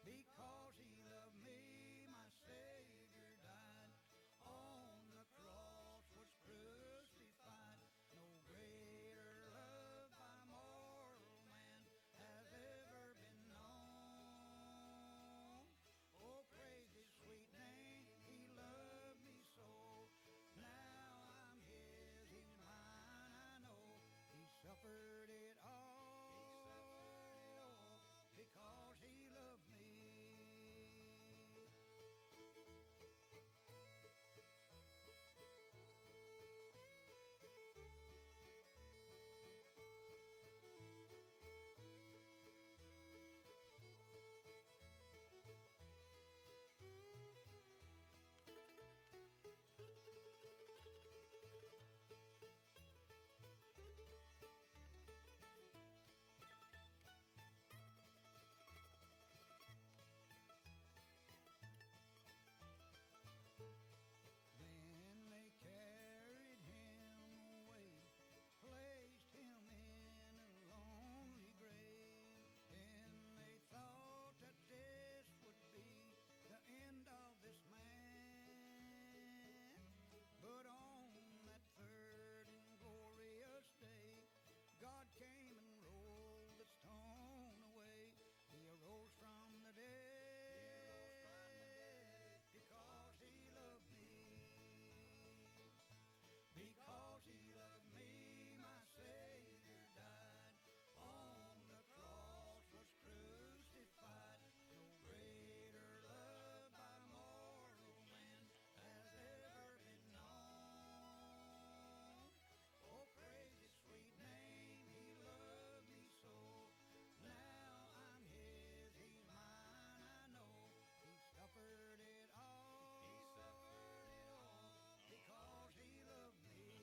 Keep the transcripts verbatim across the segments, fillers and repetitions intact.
Because he loved me, my Savior died. On the cross was crucified. No greater love by mortal man has ever been known. Oh, praise his sweet name, he loved me so. Now I'm his, he's mine, I know. He suffered it all, he suffered it all because he loved me. Then they carried him away, placed him in a lonely grave. And they thought that this would be the end of this man. But on that third and glorious day, God came and rolled the stone away. He arose from the dead because he loved me. Because he loved me, my Savior died. On the cross was crucified. No greater love by mortal man has ever been known. Oh, praise his sweet name, he loved me so. Now I'm his, he's mine, I know. He suffered it all, he suffered it all because he loved me.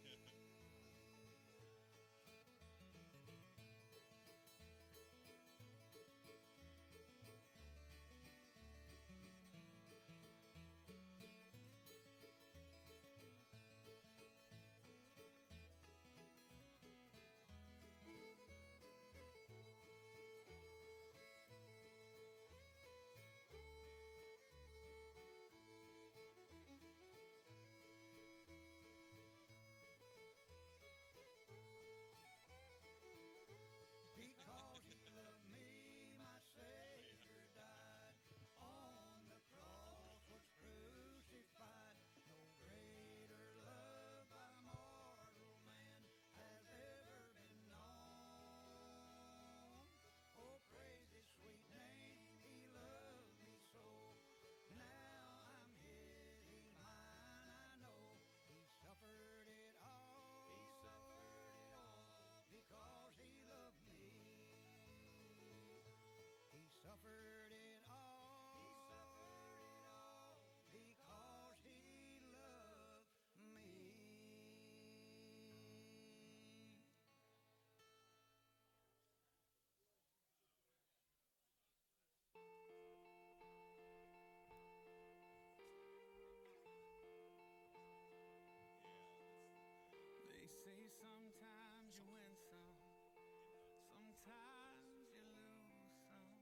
Because he loved me, my Savior died. On the cross was crucified. No greater love by mortal man has ever been known. Oh, praise his sweet name, he loved me so. Now I'm his, he's mine, I know. He suffered it all, he suffered it all because he loved me. He suffered it all, he suffered it all because he loved me. They say sometimes you win some, sometimes you lose some.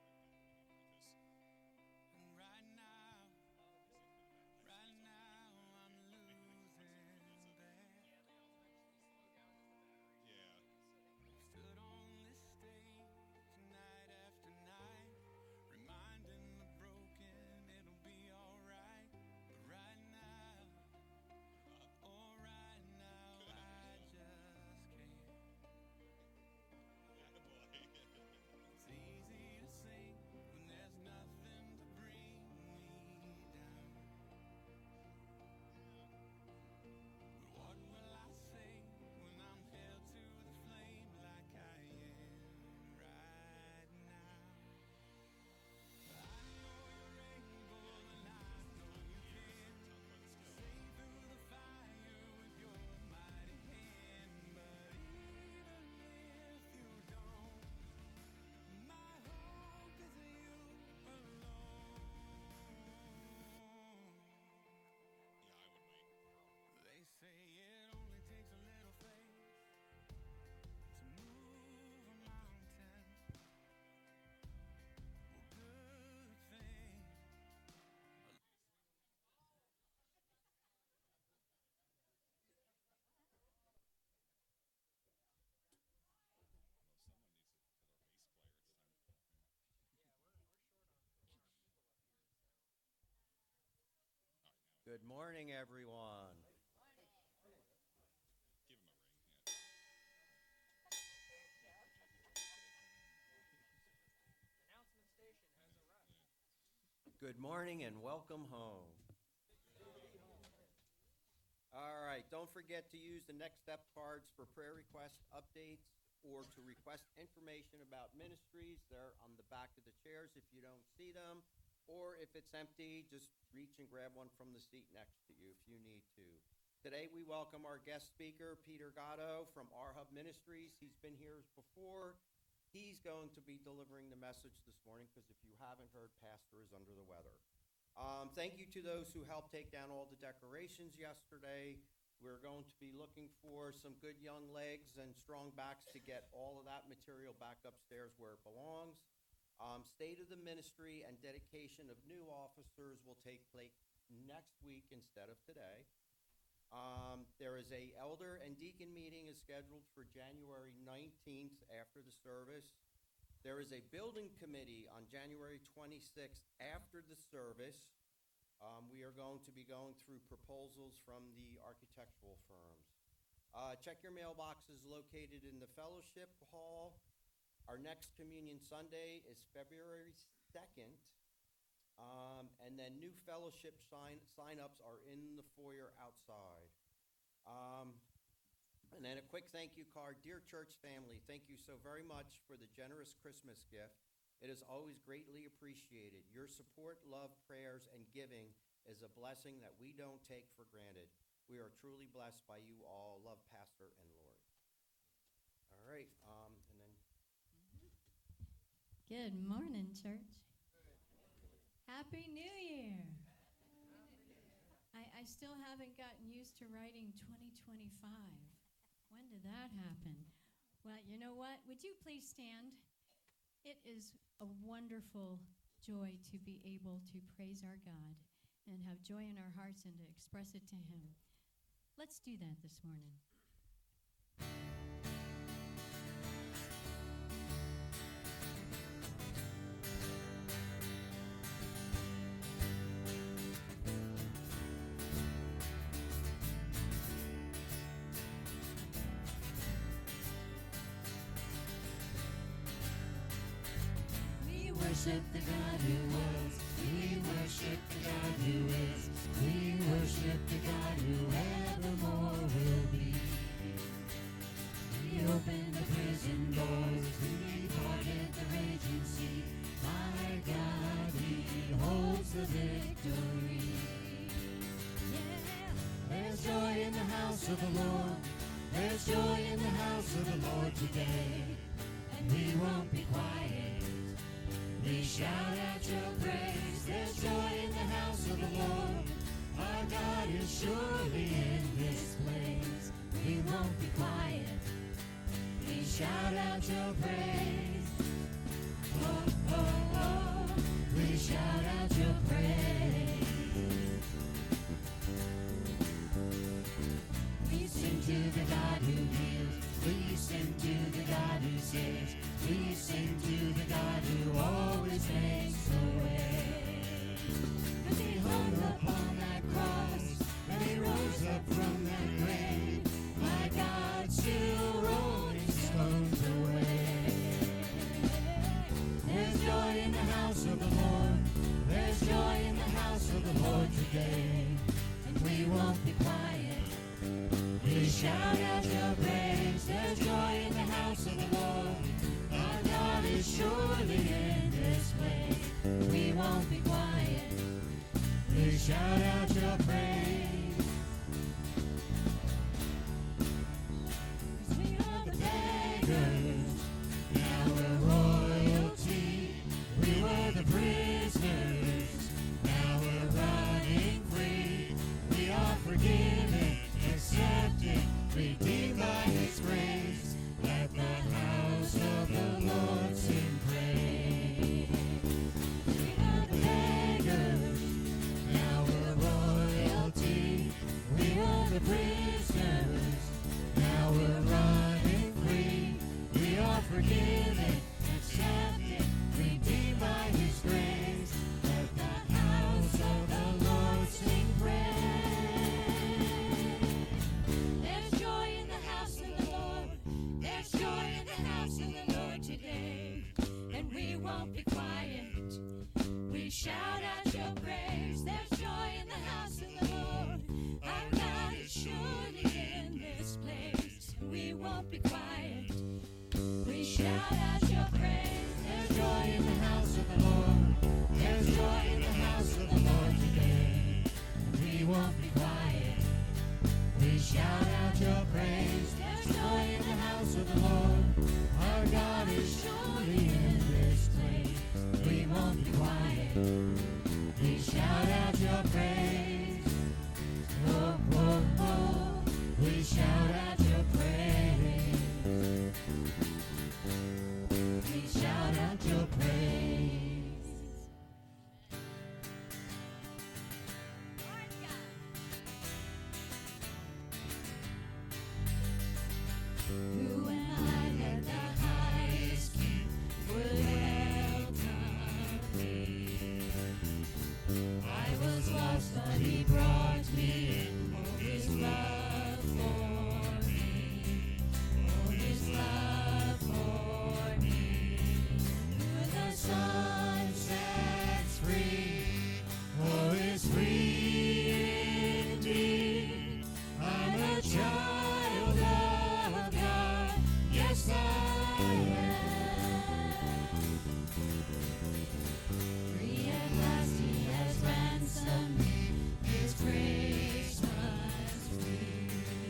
And right now, right now I'm losing that. Yeah. Stood on this stage night after night, reminding the broken it'll be alright. But right now, oh right now I just can't. Attaboy. Good morning, everyone. Good morning and welcome home. All right, don't forget to use the Next Step cards for prayer request updates or to request information about ministries. They're on the back of the chairs if you don't see them. Or if it's empty, just reach and grab one from the seat next to you if you need to. Today we welcome our guest speaker, Peter Gatto from R Hub Ministries. He's been here before. He's going to be delivering the message this morning because if you haven't heard, Pastor is under the weather. Um, thank you to those who helped take down all the decorations yesterday. We're going to be looking for some good young legs and strong backs to get all of that material back upstairs where it belongs. Um, State of the Ministry and dedication of new officers will take place next week instead of today. Um, there is a elder and deacon meeting is scheduled for January nineteenth after the service. There is a building committee on January twenty-sixth after the service. Um, we are going to be going through proposals from the architectural firms. Uh, check your mailboxes located in the fellowship hall. Our next Communion Sunday is February second. Um, and then new fellowship sign sign-ups are in the foyer outside. Um, and then a quick thank you card. Dear church family, thank you so very much for the generous Christmas gift. It is always greatly appreciated. Your support, love, prayers, and giving is a blessing that we don't take for granted. We are truly blessed by you all. Love, Pastor and Lord. All right. Um, and then. Good morning, church. Happy New Year. I, I still haven't gotten used to writing twenty twenty-five. When did that happen? Well, you know what? Would you please stand? It is a wonderful joy to be able to praise our God and have joy in our hearts and to express it to Him. Let's do that this morning. Worship the God who was. We worship the God who is. We worship the God who evermore will be. He opened the prison doors. He parted the raging sea. My God, He holds the victory. Yeah. There's joy in the house of the Lord. There's joy in the house of the Lord today. And we won't be quiet. We shout out your praise. There's joy in the house of the Lord. Our God is surely in this place. We won't be quiet. We shout out your praise. Oh, oh, oh. We shout out your praise. We sing to the God who heals. We sing to the God who saves. We sing to the God who always makes a way. And He hung upon that cross, and He rose up from that grave. My God still rolling stones away. There's joy in the house of the Lord. There's joy in the house of the Lord today. And we won't be quiet. We shout out your praise. There's joy in the house of the Lord. Our God is surely in this place. We won't be quiet. We shout out your praise. 'Cause we are the beggars. Now we're royalty. We were the prisoners. Now we're running free. We are forgiven, accepted, redeemed by His grace. Let the house of the Lord sing praise. We are the beggars, now we're royalty. won't be quiet. We shout out your praise. There's joy in the house of the Lord. There's joy in the house of the Lord today. We won't be quiet. We shout out your praise. There's joy in the house of the Lord. Our God is surely in this place. We won't be quiet. We shout out your praise. Oh, oh, oh. We shout out your praise. We shout out your praise. Who and I that the highest King would welcome me. I was lost, but he brought me in. Oh, his love for me. Oh, his love for me. Who the sun sets free. Oh, is free indeed. I'm a child of God. Yes, I am. Free at last, he has ransomed me. His grace runs free.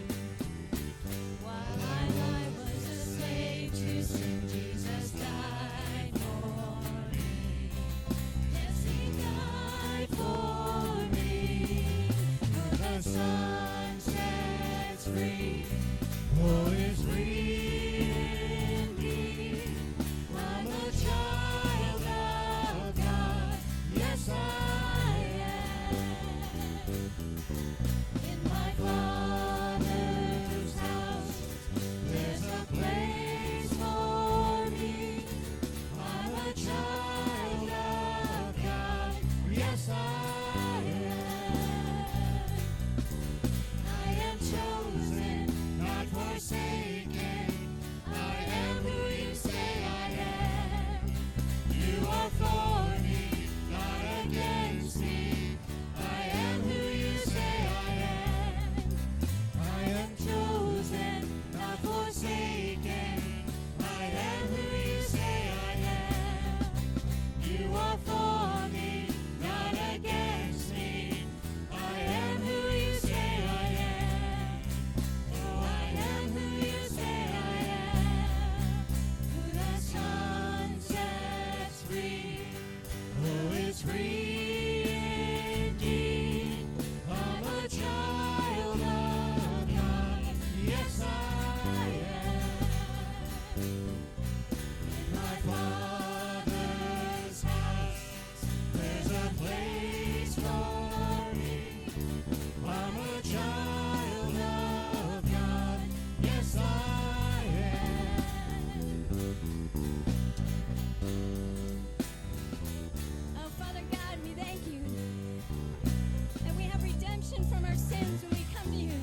While I, I was a slave to sin, Jesus died for me. Yes, he died for me. For the Son sets free. Oh, is free indeed. I'm a child of God. Yes, I am. In my Father's house, there's a place for me. I'm a child of God. Yes, I am. I am chosen, not forsaken. I am who you say I am. You are for me, not against me. I am who you say I am. I am chosen, not forsaken. I am who you say I am. You are for me, not against me. I am who you say I am. Oh, I am who you say I am. Who the Son sets free. Oh, is free indeed. I'm a child of God. Yes, I am. In my Father's house, there's a place for me. I'm a child of God. Yes, I am. Oh, Father God, we thank you that we have redemption from our sins when we come to you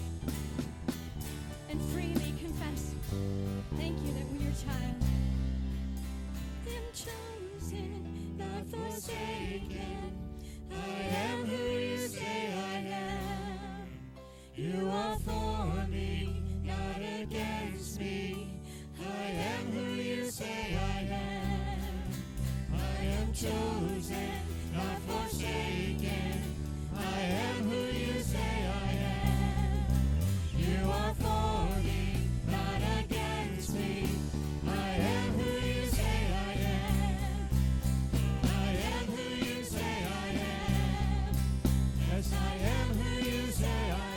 and freely confess. Thank you that we're your child. I'm chosen, not forsaken. I am who you say I am. You are for me, not against me. I am who you say I am. I am chosen, not forsaken. I am who you say I am. You are for me, not against me. I am who you say I am. I am who you say I am. Yes, I am who you say I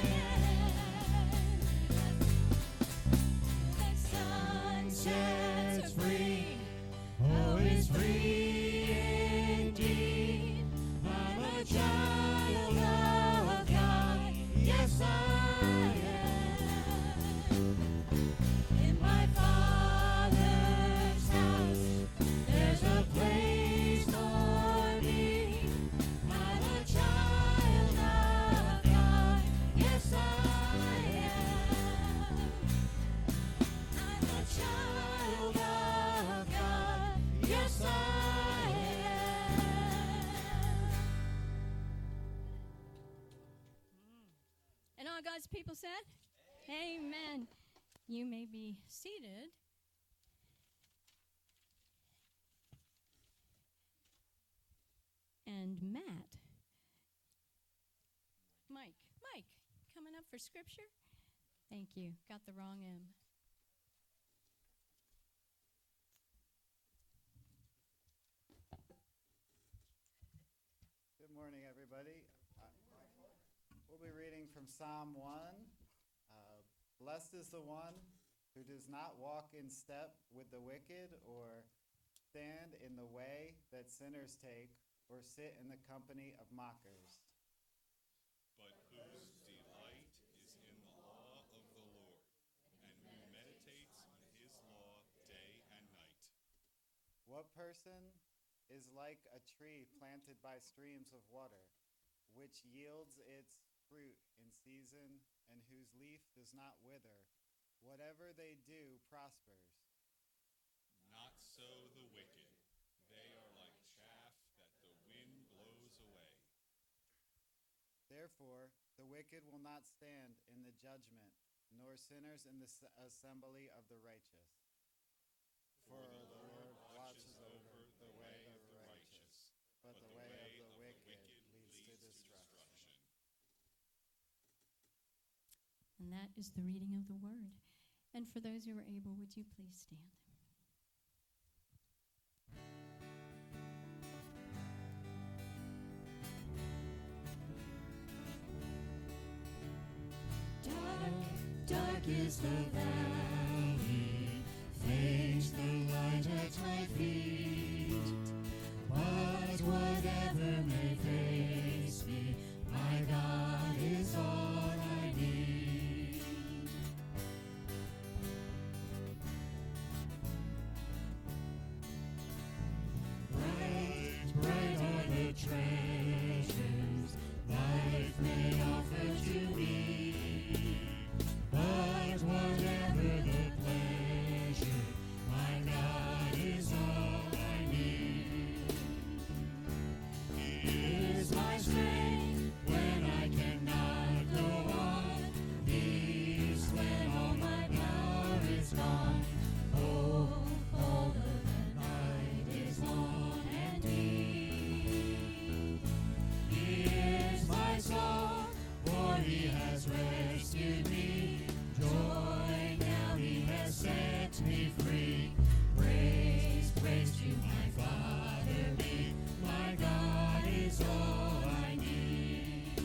am. The Son Sets free. Oh, is free indeed. I'm a child of God. Yes, I am. In my Father's house, there's a place for me. I'm a child of God. Yes, I am. I'm a child of God. Yes, I am. And all God's people said, Amen. You may be seated. And Matt, Mike, Mike, coming up for scripture? Thank you. Got the wrong M. Good morning, everybody. Uh, we'll be reading from Psalm one. Uh, Blessed is the one who does not walk in step with the wicked, or stand in the way that sinners take, or sit in the company of mockers. But whose delight is in the law of the Lord, and who meditates on his law day and night. What person is like a tree planted by streams of water, which yields its fruit in season, and whose leaf does not wither? Whatever they do prospers. Not so the wicked. They are like chaff that the wind blows away. Therefore, the wicked will not stand in the judgment, nor sinners in the s- assembly of the righteous. For the Lord watches over the way of the righteous, but the way of the wicked leads to destruction. And that is the reading of the word. And for those who are able, would you please stand? Dark, dark is the valley, faint the light at my feet. But whatever may face me, my God is all I need. Bright, bright are the treasures life may offer to me. But whatever the pleasure, my God is all I need. He is my strength when I cannot go on, peace when all my power is gone. Oh, all of the night is long and deep. He is my song, for he has rescued me. Joy, now he has set me free. Praise, praise to my Father be. My God is all I need.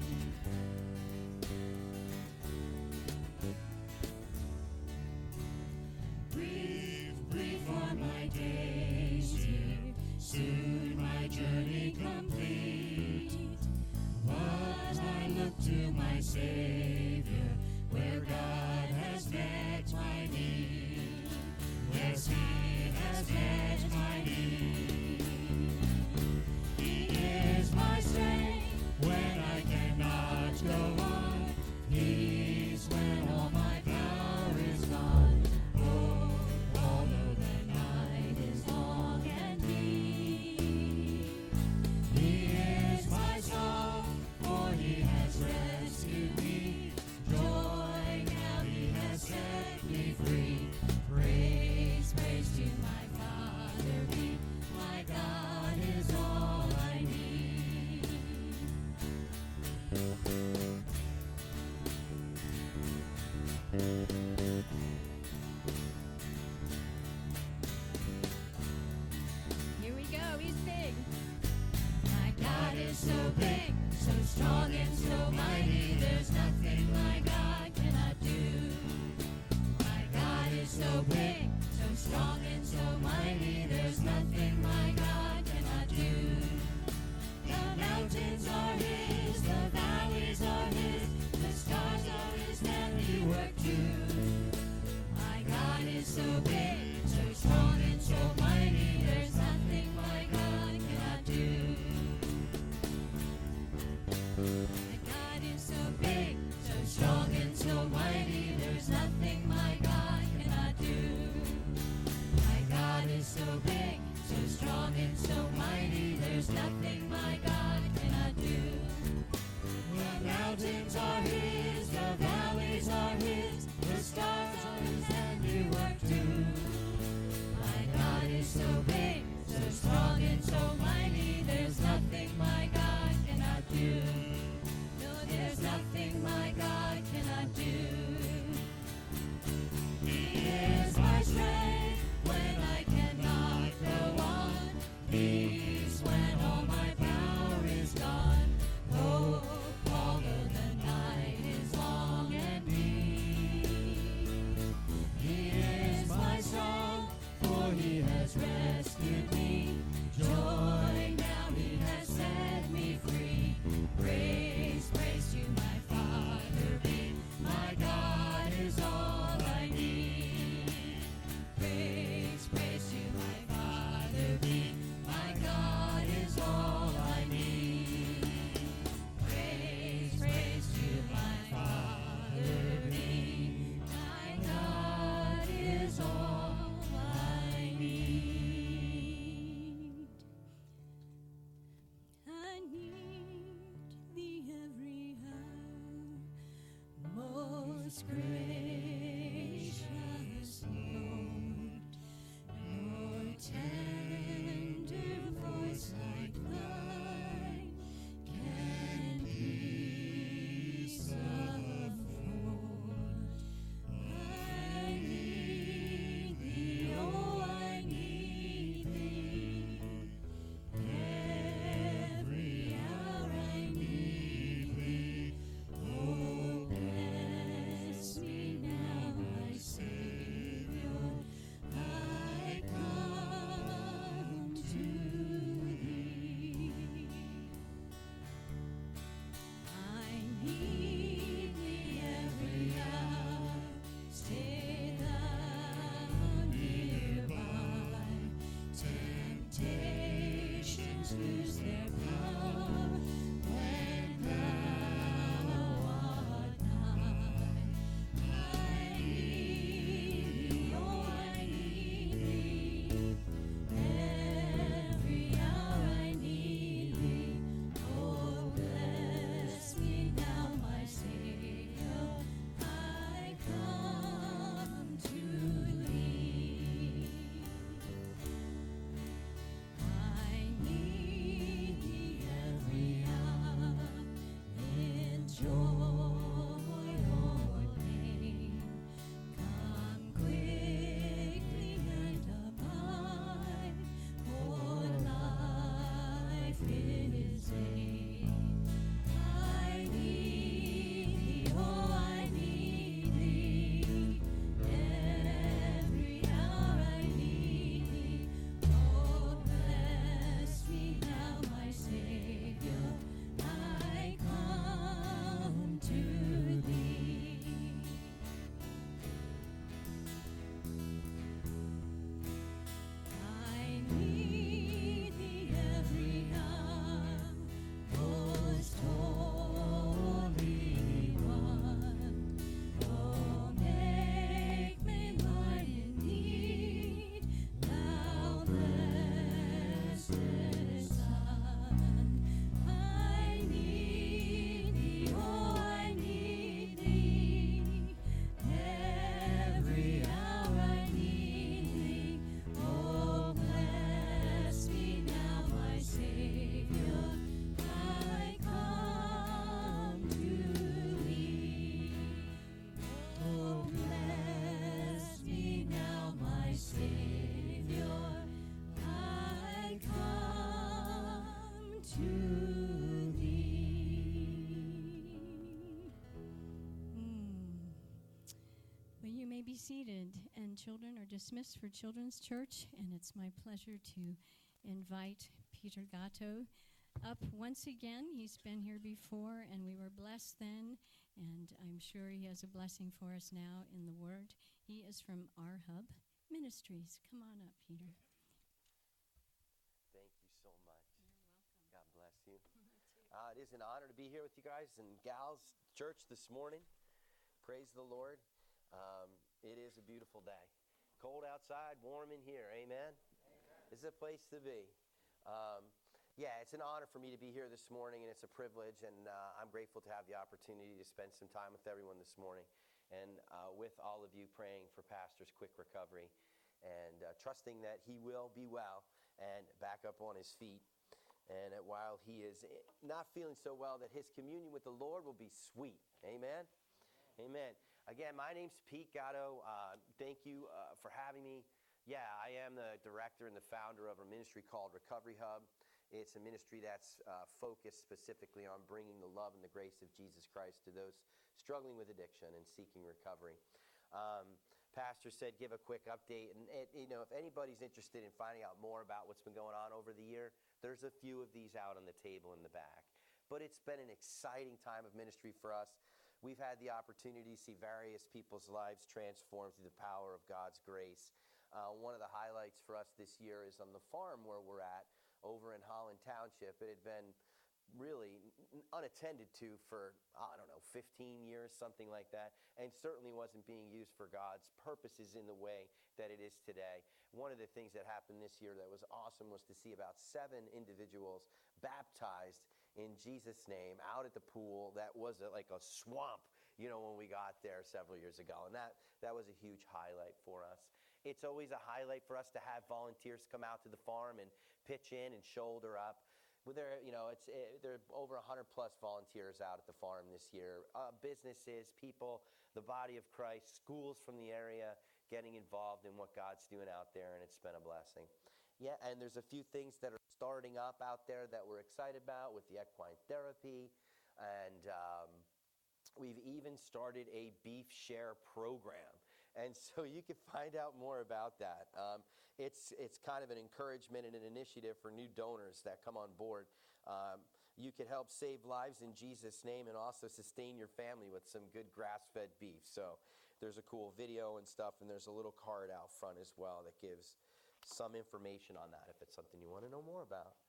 Brief, brief are my days here, soon my journey complete. But I look to my Savior, where God has met my need. Yes, he has met my need. He is my strength when I cannot go on, peace when all my power is gone. Oh, although the night is long and deep, he is my song, for he has rescued me. Joy, now he has set me free. Praise, praise to my Father be. My God is all I need. Here we go. He's big. My God is so big, so strong and so mighty, there's nothing my God cannot do. My God is so big, so strong and so mighty, there's nothing my God cannot do. The mountains are his, the valleys are his, the stars are his handiwork too. My God is so big, so strong and so mighty, there's nothing my God cannot do. My God is so big, so strong and so mighty, there's nothing my God cannot do. My God is so big, so strong and so mighty, there's nothing my God cannot do. The mountains are his, the valleys are his, the stars are voice, gracious Lord, nor tender voice like thine can peace afford. I need thee, oh, I need thee. Every hour I need thee. Oh, bless me now, my Savior. I come to thee. I need thee every hour. Stay thou nearby. Temptations lose their power when thou art nigh. I need thee, oh, I need thee. Every hour I need thee. Oh, bless me now, my Savior. I come to thee. I need thee every hour, in joy or pain. Come quickly and abide, for life is vain. I need thee, oh, I need thee. Every hour I need thee. Oh, bless me now, my Savior. I come to thee. I need thee every hour, most holy one. Oh, make me mine in need, thou blessed Son. I need thee, oh, I need thee. Every hour I need thee. Oh, bless me now, my Savior. I come to thee. Oh, bless me now, my Savior. I come to thee. Mm. Well, you may be seated, and children are dismissed for Children's Church, and it's my pleasure to invite Peter Gatto up once again. He's been here before, and we were blessed then, and I'm sure he has a blessing for us now in the Word. He is from Our Hub Ministries. Come on up, Peter. Thank you so much. God bless you. Uh, it is an honor to be here with you guys and gals, church this morning. Praise the Lord. Um, it is a beautiful day. Cold outside, warm in here. Amen? Amen. This is a place to be. Um, yeah, it's an honor for me to be here this morning, and it's a privilege, and uh, I'm grateful to have the opportunity to spend some time with everyone this morning, and uh, with all of you praying for Pastor's quick recovery, and uh, trusting that he will be well and back up on his feet, and that while he is not feeling so well, that his communion with the Lord will be sweet. Amen? Amen. Again, my name's Pete Gatto. Uh, thank you uh, for having me. Yeah, I am the director and the founder of a ministry called Recovery Hub. It's a ministry that's uh, focused specifically on bringing the love and the grace of Jesus Christ to those struggling with addiction and seeking recovery. Um, Pastor said give a quick update, and it, you know, if anybody's interested in finding out more about what's been going on over the year, there's a few of these out on the table in the back. But it's been an exciting time of ministry for us. We've had the opportunity to see various people's lives transformed through the power of God's grace. Uh, one of the highlights for us this year is on the farm where we're at over in Holland Township. It had been really unattended to for, I don't know, fifteen years, something like that, and certainly wasn't being used for God's purposes in the way that it is today. One of the things that happened this year that was awesome was to see about seven individuals baptized in Jesus' name out at the pool that was a, like a swamp. you know, when we got there several years ago. And that, that was a huge highlight for us. It's always a highlight for us to have volunteers come out to the farm and pitch in and shoulder up. Well, there, you know, it's it, there are over one hundred plus volunteers out at the farm this year. Uh, businesses, people, the body of Christ, schools from the area getting involved in what God's doing out there, and it's been a blessing. Yeah, and there's a few things that are starting up out there that we're excited about with the equine therapy, and um, we've even started a beef share program. And so you can find out more about that. Um, it's it's kind of an encouragement and an initiative for new donors that come on board. Um, you can help save lives in Jesus' name and also sustain your family with some good grass-fed beef. So there's a cool video and stuff, and there's a little card out front as well that gives some information on that if it's something you want to know more about.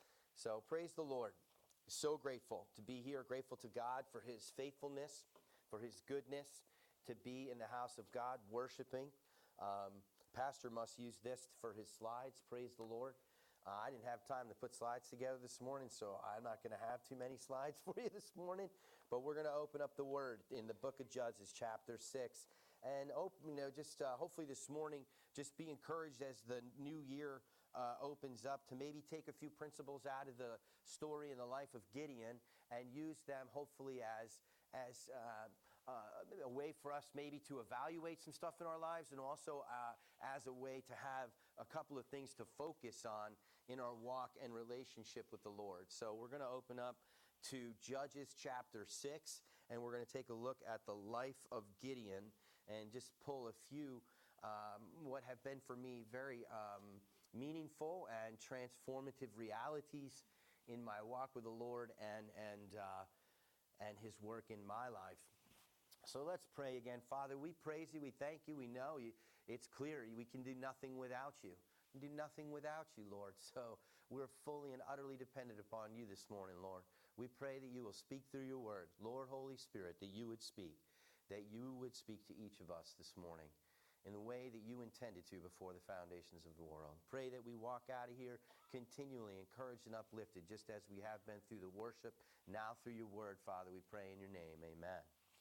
So praise the Lord. So grateful to be here, grateful to God for his faithfulness, for his goodness, to be in the house of God worshiping. Um, Pastor must use this for his slides. Praise the Lord. Uh, I didn't have time to put slides together this morning, so I'm not going to have too many slides for you this morning. But we're going to open up the Word in the book of Judges, chapter six. And, open, you know, just uh, hopefully this morning, just be encouraged as the new year uh, opens up to maybe take a few principles out of the story and the life of Gideon and use them hopefully as, as uh, uh, a way for us maybe to evaluate some stuff in our lives, and also uh, as a way to have a couple of things to focus on in our walk and relationship with the Lord. So we're going to open up to Judges chapter six, and we're going to take a look at the life of Gideon and just pull a few um, what have been for me very um, meaningful and transformative realities in my walk with the Lord and and uh, and his work in my life. So let's pray again. Father, we praise you, we thank you, we know you. It's clear we can do nothing without you. We can do nothing without you, Lord. So we're fully and utterly dependent upon you this morning, Lord. We pray that you will speak through your word. Lord, Holy Spirit, that you would speak, that you would speak to each of us this morning in the way that you intended to before the foundations of the world. Pray that we walk out of here continually encouraged and uplifted, just as we have been through the worship, now through your word, Father. We pray in your name. Amen.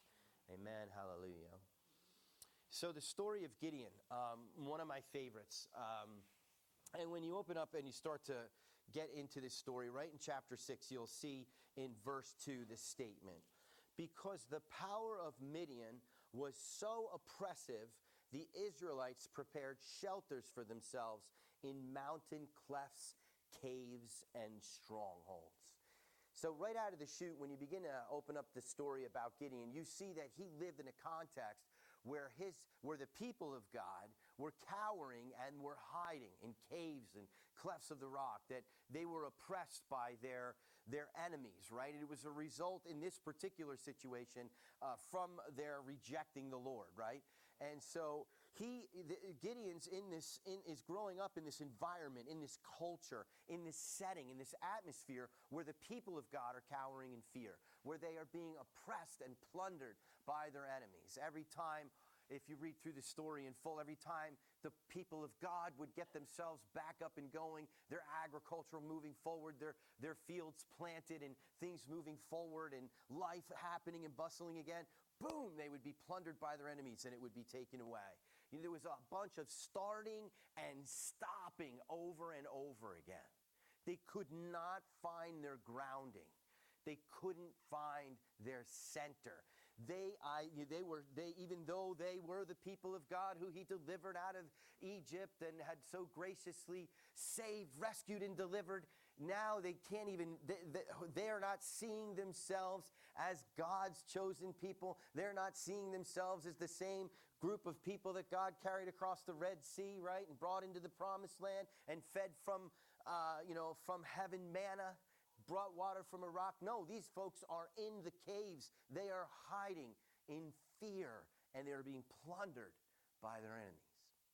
Amen. Hallelujah. So the story of Gideon, um, one of my favorites. Um, and when you open up and you start to get into this story, right in chapter six, you'll see in verse two this statement. Because the power of Midian was so oppressive, the Israelites prepared shelters for themselves in mountain clefts, caves, and strongholds. So right out of the chute, when you begin to open up the story about Gideon, you see that he lived in a context where his, where the people of God were cowering and were hiding in caves and clefts of the rock, that they were oppressed by their, their enemies, right? It was a result in this particular situation uh, from their rejecting the Lord, right? And so he, the, Gideon's in this, in, is growing up in this environment, in this culture, in this setting, in this atmosphere where the people of God are cowering in fear, where they are being oppressed and plundered by their enemies. Every time, if you read through the story in full, every time the people of God would get themselves back up and going, their agriculture moving forward, their, their fields planted and things moving forward and life happening and bustling again, boom, they would be plundered by their enemies and it would be taken away. You know, there was a bunch of starting and stopping over and over again. They could not find their grounding. They couldn't find their center. They, I, they were, they, even though they were the people of God who he delivered out of Egypt and had so graciously saved, rescued, and delivered, now they can't even, they, they, they are not seeing themselves as God's chosen people. They're not seeing themselves as the same group of people that God carried across the Red Sea, right, and brought into the promised land and fed from, uh, you know, from heaven manna, brought water from a rock. No, these folks are in the caves. They are hiding in fear, and they are being plundered by their enemies.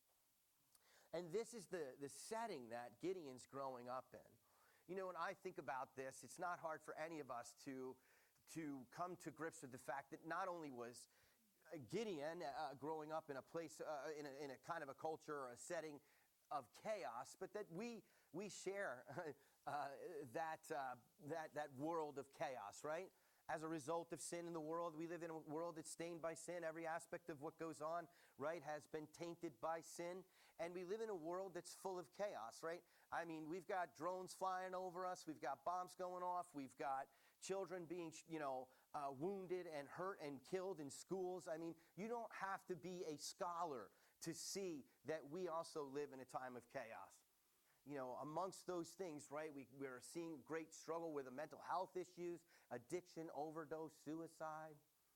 And this is the, the setting that Gideon's growing up in. You know, when I think about this, it's not hard for any of us to, to come to grips with the fact that not only was Gideon uh, growing up in a place, uh, in, a, in a kind of a culture or a setting of chaos, but that we we share uh, that uh, that that world of chaos, right? as a result of sin in the world. We live in a world that's stained by sin. Every aspect of what goes on, right, has been tainted by sin. And we live in a world that's full of chaos, right? I mean, we've got drones flying over us. We've got bombs going off. We've got children being, you know, uh, wounded and hurt and killed in schools. I mean, you don't have to be a scholar to see that we also live in a time of chaos. You know, amongst those things, right, we, we're seeing great struggle with the mental health issues, addiction, overdose, suicide.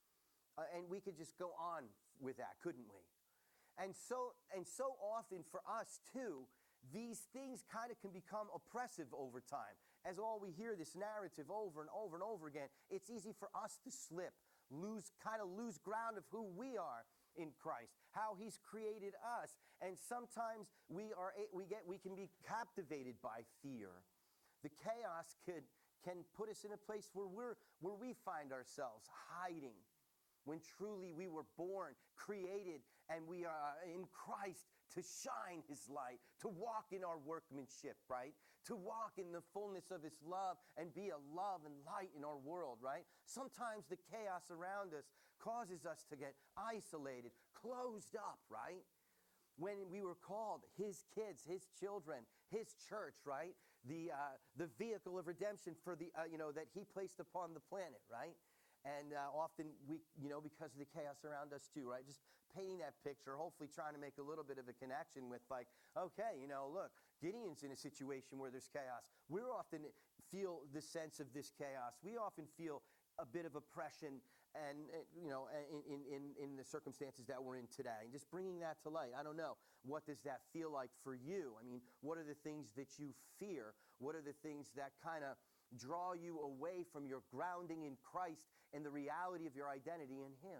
Uh, and we could just go on with that, couldn't we? And so, and so often for us, too, these things kind of can become oppressive over time. As all we hear this narrative over and over and over again, it's easy for us to slip, lose, kind of lose ground of who we are in Christ, how he's created us. And sometimes we are we get we can be captivated by fear. The chaos could can put us in a place where we're where we find ourselves hiding, when truly we were born, created, and we are in Christ to shine his light, to walk in our workmanship, right? To walk in the fullness of his love and be a love and light in our world, right? Sometimes the chaos around us causes us to get isolated, closed up, right? When we were called his kids, his children, his church, right? The uh, the vehicle of redemption for the, uh, you know, that he placed upon the planet, right? And uh, often we, you know, because of the chaos around us too, right? Just painting that picture, hopefully trying to make a little bit of a connection with like, okay, you know, look, Gideon's in a situation where there's chaos. We often feel the sense of this chaos. We often feel a bit of oppression and, uh, you know, in, in, in, in the circumstances that we're in today. And just bringing that to light, I don't know, what does that feel like for you? I mean, what are the things that you fear? What are the things that kind of draw you away from your grounding in Christ and the reality of your identity in him?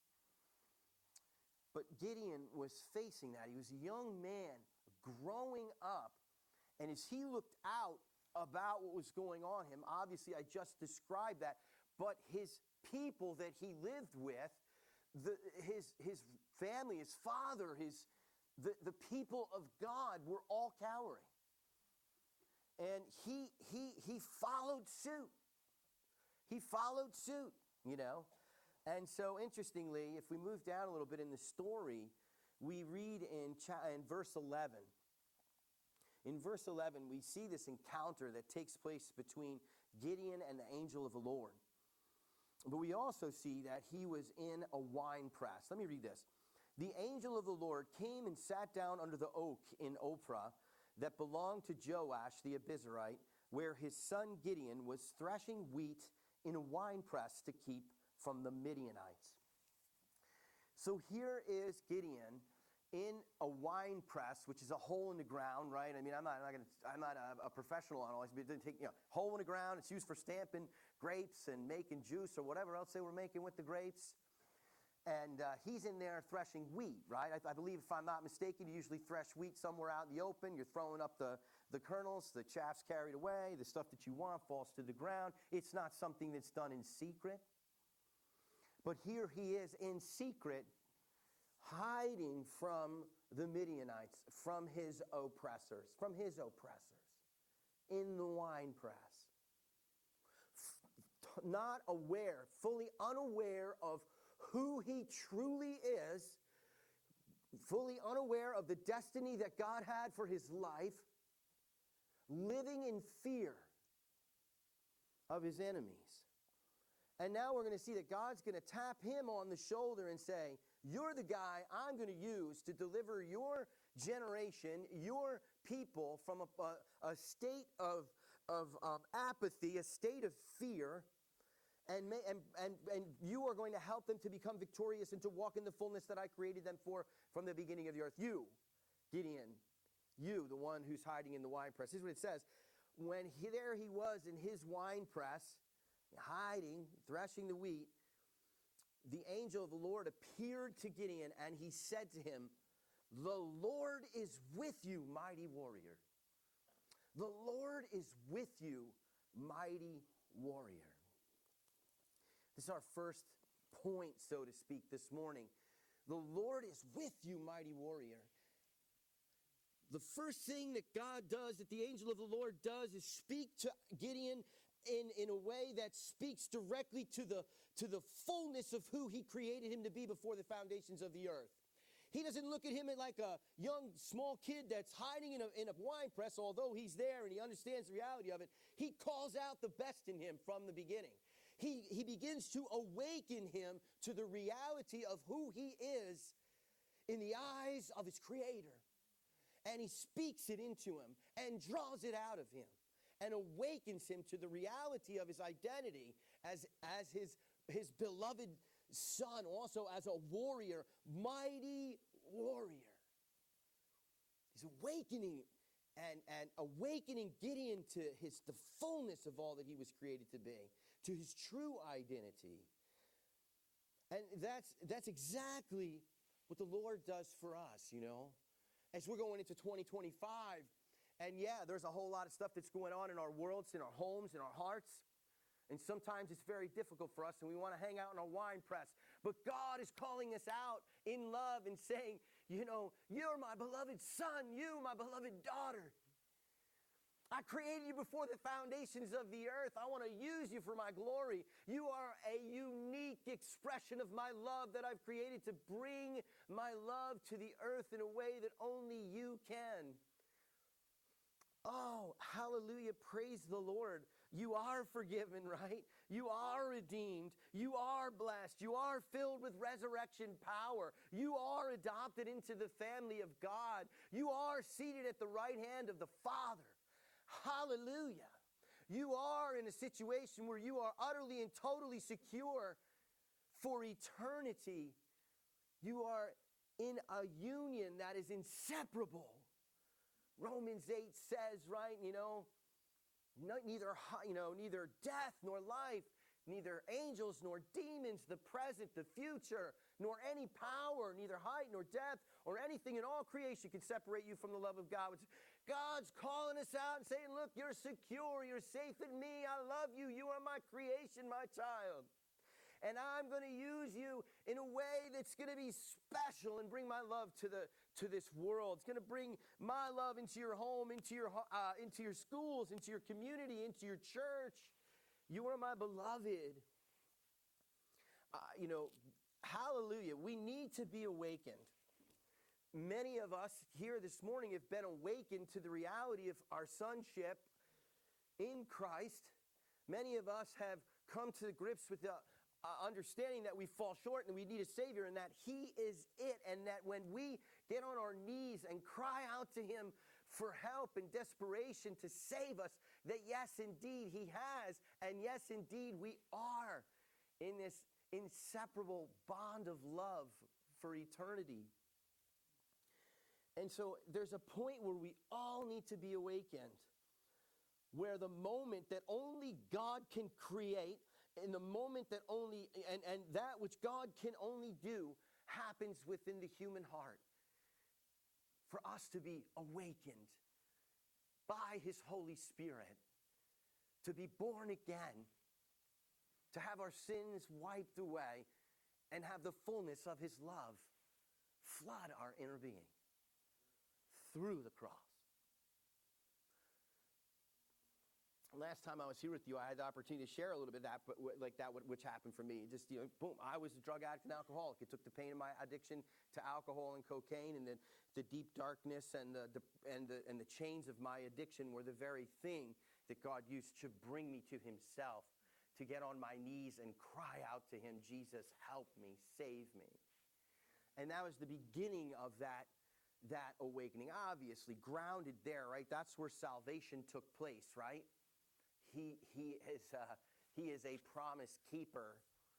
But Gideon was facing that. He was a young man growing up, and as he looked out about what was going on him, obviously I just described that, but his people that he lived with, the, his, his family, his father, his, the, the people of God were all cowering. And he, he, he followed suit. He followed suit, you know. And so interestingly, if we move down a little bit in the story, we read in, cha- in verse eleven. In verse eleven, we see this encounter that takes place between Gideon and the angel of the Lord. But we also see that he was in a wine press. Let me read this. The angel of the Lord came and sat down under the oak in Ophrah that belonged to Joash the Abiezrite, where his son Gideon was threshing wheat in a wine press to keep from the Midianites. So here is Gideon in a wine press, which is a hole in the ground, right? I mean, I'm not, I'm not, gonna, I'm not a, a professional on all this, but it didn't take, you know, hole in the ground. It's used for stamping grapes and making juice or whatever else they were making with the grapes. And uh, he's in there threshing wheat, right? I, I believe, if I'm not mistaken, you usually thresh wheat somewhere out in the open. You're throwing up the, the kernels, the chaff's carried away, the stuff that you want falls to the ground. It's not something that's done in secret. But here he is in secret, hiding from the Midianites, from his oppressors, from his oppressors, in the wine press. F- not aware, fully unaware of who he truly is, fully unaware of the destiny that God had for his life, living in fear of his enemies. And now we're going to see that God's going to tap him on the shoulder and say, you're the guy I'm going to use to deliver your generation, your people, from a, a, a state of, of um, apathy, a state of fear, and, may, and, and, and you are going to help them to become victorious and to walk in the fullness that I created them for from the beginning of the earth. You, Gideon, you, the one who's hiding in the wine press. This is what it says. When he, there he was in his wine press, hiding, threshing the wheat, the angel of the Lord appeared to Gideon, and he said to him, the Lord is with you, mighty warrior. The Lord is with you, mighty warrior. This is our first point, so to speak, this morning. The Lord is with you, mighty warrior. The first thing that God does, that the angel of the Lord does, is speak to Gideon in, in a way that speaks directly to the, to the fullness of who he created him to be before the foundations of the earth. He doesn't look at him like a young, small kid that's hiding in a, in a wine press, although he's there and he understands the reality of it. He calls out the best in him from the beginning. He, he begins to awaken him to the reality of who he is in the eyes of his creator. And he speaks it into him and draws it out of him and awakens him to the reality of his identity as, as his, his beloved son, also as a warrior, mighty warrior. He's awakening and, and awakening Gideon to his, the fullness of all that he was created to be, to his true identity. And that's, that's exactly what the Lord does for us, you know. As we're going into twenty twenty-five, and yeah, there's a whole lot of stuff that's going on in our worlds, in our homes, in our hearts. And sometimes it's very difficult for us, and we want to hang out in our wine press. But God is calling us out in love and saying, you know, you're my beloved son, you, my beloved daughter. I created you before the foundations of the earth. I want to use you for my glory. You are a unique expression of my love that I've created to bring my love to the earth in a way that only you can. Oh, hallelujah. Praise the Lord. You are forgiven, right? You are redeemed. You are blessed. You are filled with resurrection power. You are adopted into the family of God. You are seated at the right hand of the Father. Hallelujah. You are in a situation where you are utterly and totally secure for eternity. You are in a union that is inseparable. Romans eight says, right, you know, no, neither, you know, neither death nor life, neither angels nor demons, the present, the future, nor any power, neither height nor depth or anything in all creation can separate you from the love of God. God's calling us out and saying, look, you're secure, you're safe in me, I love you, you are my creation, my child. And I'm going to use you in a way that's going to be special and bring my love to the to this world. It's going to bring my love into your home, into your uh, into your schools, into your community, into your church. You are my beloved. Uh, you know, hallelujah. We need to be awakened. Many of us here this morning have been awakened to the reality of our sonship in Christ. Many of us have come to grips with the Uh, understanding that we fall short and we need a Savior and that He is it, and that when we get on our knees and cry out to Him for help and desperation to save us, that yes, indeed He has, and yes, indeed we are in this inseparable bond of love for eternity. And so there's a point where we all need to be awakened, where the moment that only God can create, in the moment that only, and, and that which God can only do happens within the human heart. For us to be awakened by His Holy Spirit, to be born again, to have our sins wiped away, and have the fullness of His love flood our inner being through the cross. Last time I was here with you, I had the opportunity to share a little bit of that, but like that, which happened for me. Just, you know, boom, I was a drug addict and alcoholic. It took the pain of my addiction to alcohol and cocaine, and then the deep darkness and the, the and the and the chains of my addiction were the very thing that God used to bring me to Himself, to get on my knees and cry out to Him, Jesus, help me, save me. And that was the beginning of that that awakening. Obviously, grounded there, right? That's where salvation took place, right? He, he, is, uh, he is a promise keeper.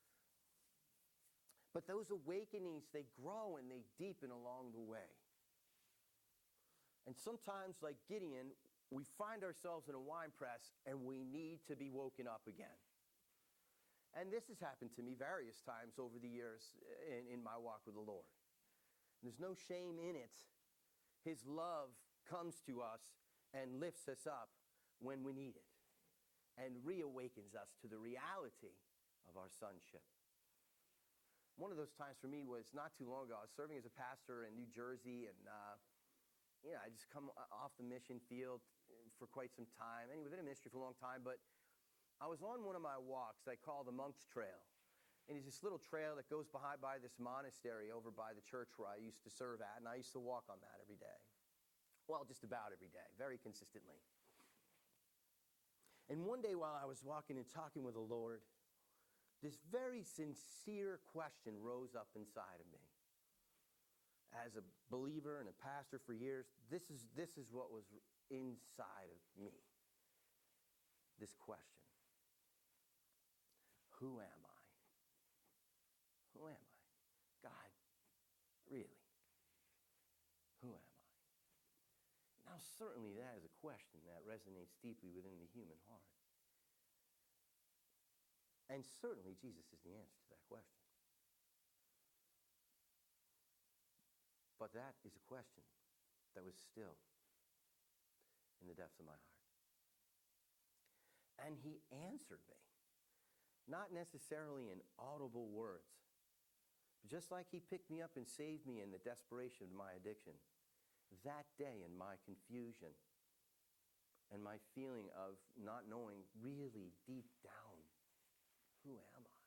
But those awakenings, they grow and they deepen along the way. And sometimes, like Gideon, we find ourselves in a wine press and we need to be woken up again. And this has happened to me various times over the years in, in my walk with the Lord. There's no shame in it. His love comes to us and lifts us up when we need it, and reawakens us to the reality of our sonship. One of those times for me was not too long ago. I was serving as a pastor in New Jersey, and uh, you know, I just come off the mission field for quite some time. Anyway, I've been in ministry for a long time, but I was on one of my walks I call the Monk's Trail. And it's this little trail that goes behind by this monastery over by the church where I used to serve at, and I used to walk on that every day. Well, just about every day, very consistently. And one day while I was walking and talking with the Lord, this very sincere question rose up inside of me. As a believer and a pastor for years, this is, this is what was inside of me. This question. Who am I? Who am I? God, really? Who am I? Now, certainly that is a question that resonates deeply within the human heart. And certainly Jesus is the answer to that question. But that is a question that was still in the depths of my heart. And he answered me. Not necessarily in audible words. Just like he picked me up and saved me in the desperation of my addiction. That day in my confusion and my feeling of not knowing really deep down, who am I?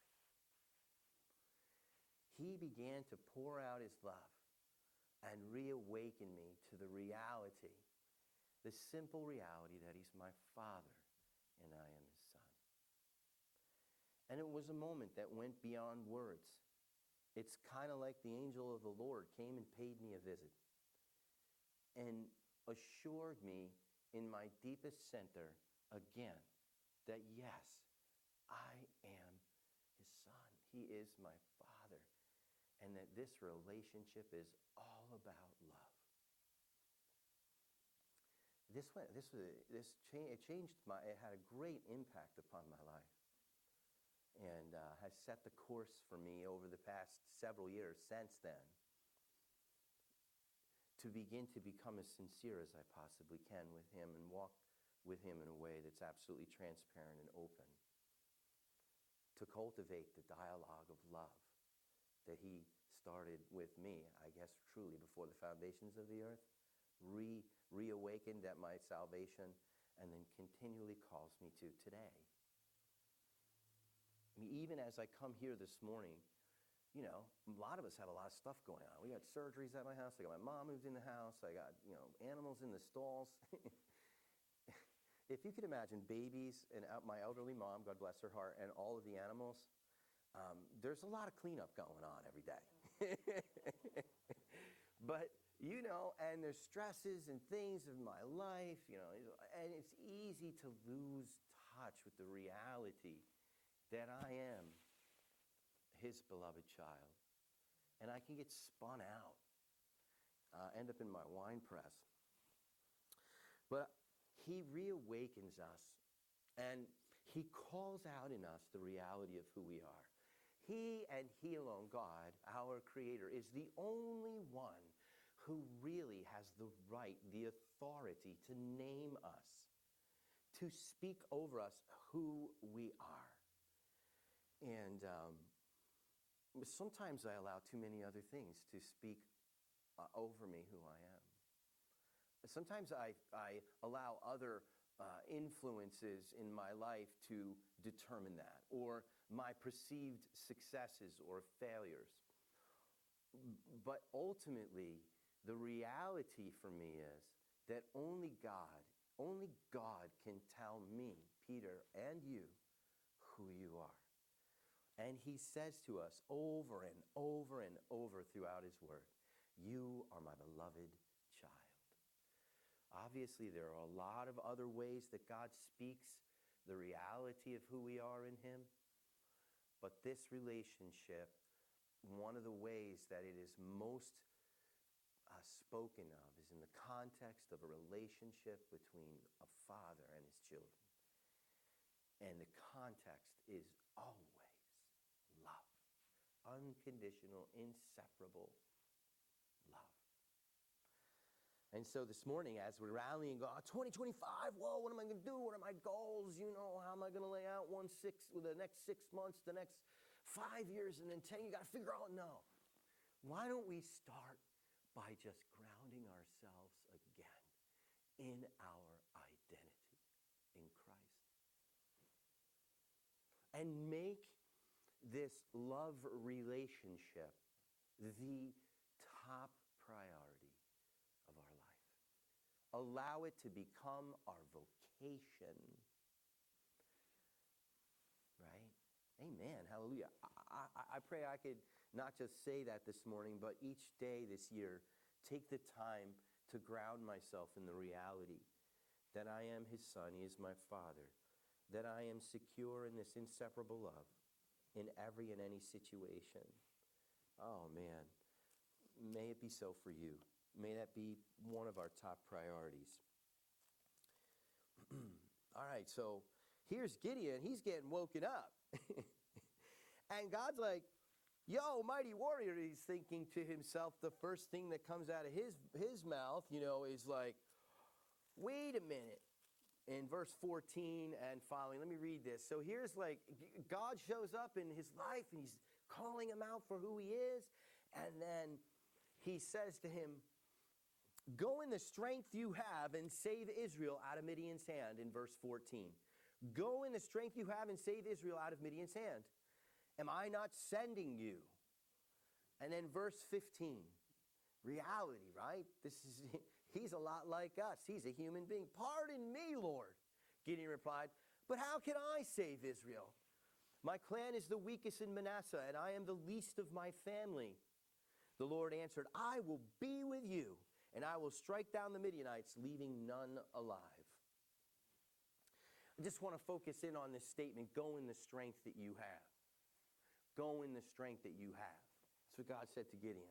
He began to pour out his love and reawaken me to the reality, the simple reality that he's my Father and I am his Son. And it was a moment that went beyond words. It's kind of like the angel of the Lord came and paid me a visit and assured me in my deepest center again that yes, I am his son. He is my Father. And that this relationship is all about love. This went, this was, this cha- it changed my, it had a great impact upon my life. And uh, has set the course for me over the past several years since then to begin to become as sincere as I possibly can with him and walk with him in a way that's absolutely transparent and open. To cultivate the dialogue of love that he started with me, I guess truly before the foundations of the earth, re- reawakened at my salvation, and then continually calls me to today. I mean, even as I come here this morning, you know, a lot of us have a lot of stuff going on. We got surgeries at my house. I got my mom moved in the house. I got, you know, animals in the stalls. If you could imagine babies and my elderly mom, God bless her heart, and all of the animals, um, there's a lot of cleanup going on every day. But, you know, and there's stresses and things in my life, you know, and it's easy to lose touch with the reality that I am his beloved child. And I can get spun out, uh, end up in my wine press. But he reawakens us, and he calls out in us the reality of who we are. He and he alone, God, our Creator, is the only one who really has the right, the authority to name us, to speak over us who we are. And um, sometimes I allow too many other things to speak uh, over me who I am. Sometimes I, I allow other uh, influences in my life to determine that, or my perceived successes or failures. But ultimately, the reality for me is that only God, only God can tell me, Peter, and you, who you are. And he says to us over and over and over throughout his word, you are my beloved child. Obviously, there are a lot of other ways that God speaks the reality of who we are in him. But this relationship, one of the ways that it is most uh, spoken of is in the context of a relationship between a father and his children. And the context is always love. Unconditional, inseparable love. And so this morning, as we're rallying, go, oh, twenty twenty-five, whoa, what am I going to do? What are my goals? You know, how am I going to lay out one six, the next six months, the next five years, and then ten? You got to figure out, no. Why don't we start by just grounding ourselves again in our identity in Christ? and make this love relationship the top priority of our life. Allow it to become our vocation. Right? Amen. Hallelujah. I, I, I pray I could not just say that this morning, but each day this year, take the time to ground myself in the reality that I am his son, he is my father, that I am secure in this inseparable love in every and any situation. Oh, man. May it be so for you. May that be one of our top priorities. All right, so here's Gideon. He's getting woken up. And God's like, yo, mighty warrior, he's thinking to himself. The first thing that comes out of his, his mouth, you know, is like, wait a minute. In verse fourteen and following, let me read this. So here's like, God shows up in his life, and he's calling him out for who he is. And then he says to him, go in the strength you have and save Israel out of Midian's hand, in verse fourteen. Go in the strength you have and save Israel out of Midian's hand. Am I not sending you? And then verse fifteen, reality, right? This is, he's a lot like us. He's a human being. Pardon me, Lord, Gideon replied, but how can I save Israel? My clan is the weakest in Manasseh, and I am the least of my family. The Lord answered, I will be with you, and I will strike down the Midianites, leaving none alive. I just want to focus in on this statement, go in the strength that you have. Go in the strength that you have. That's what God said to Gideon.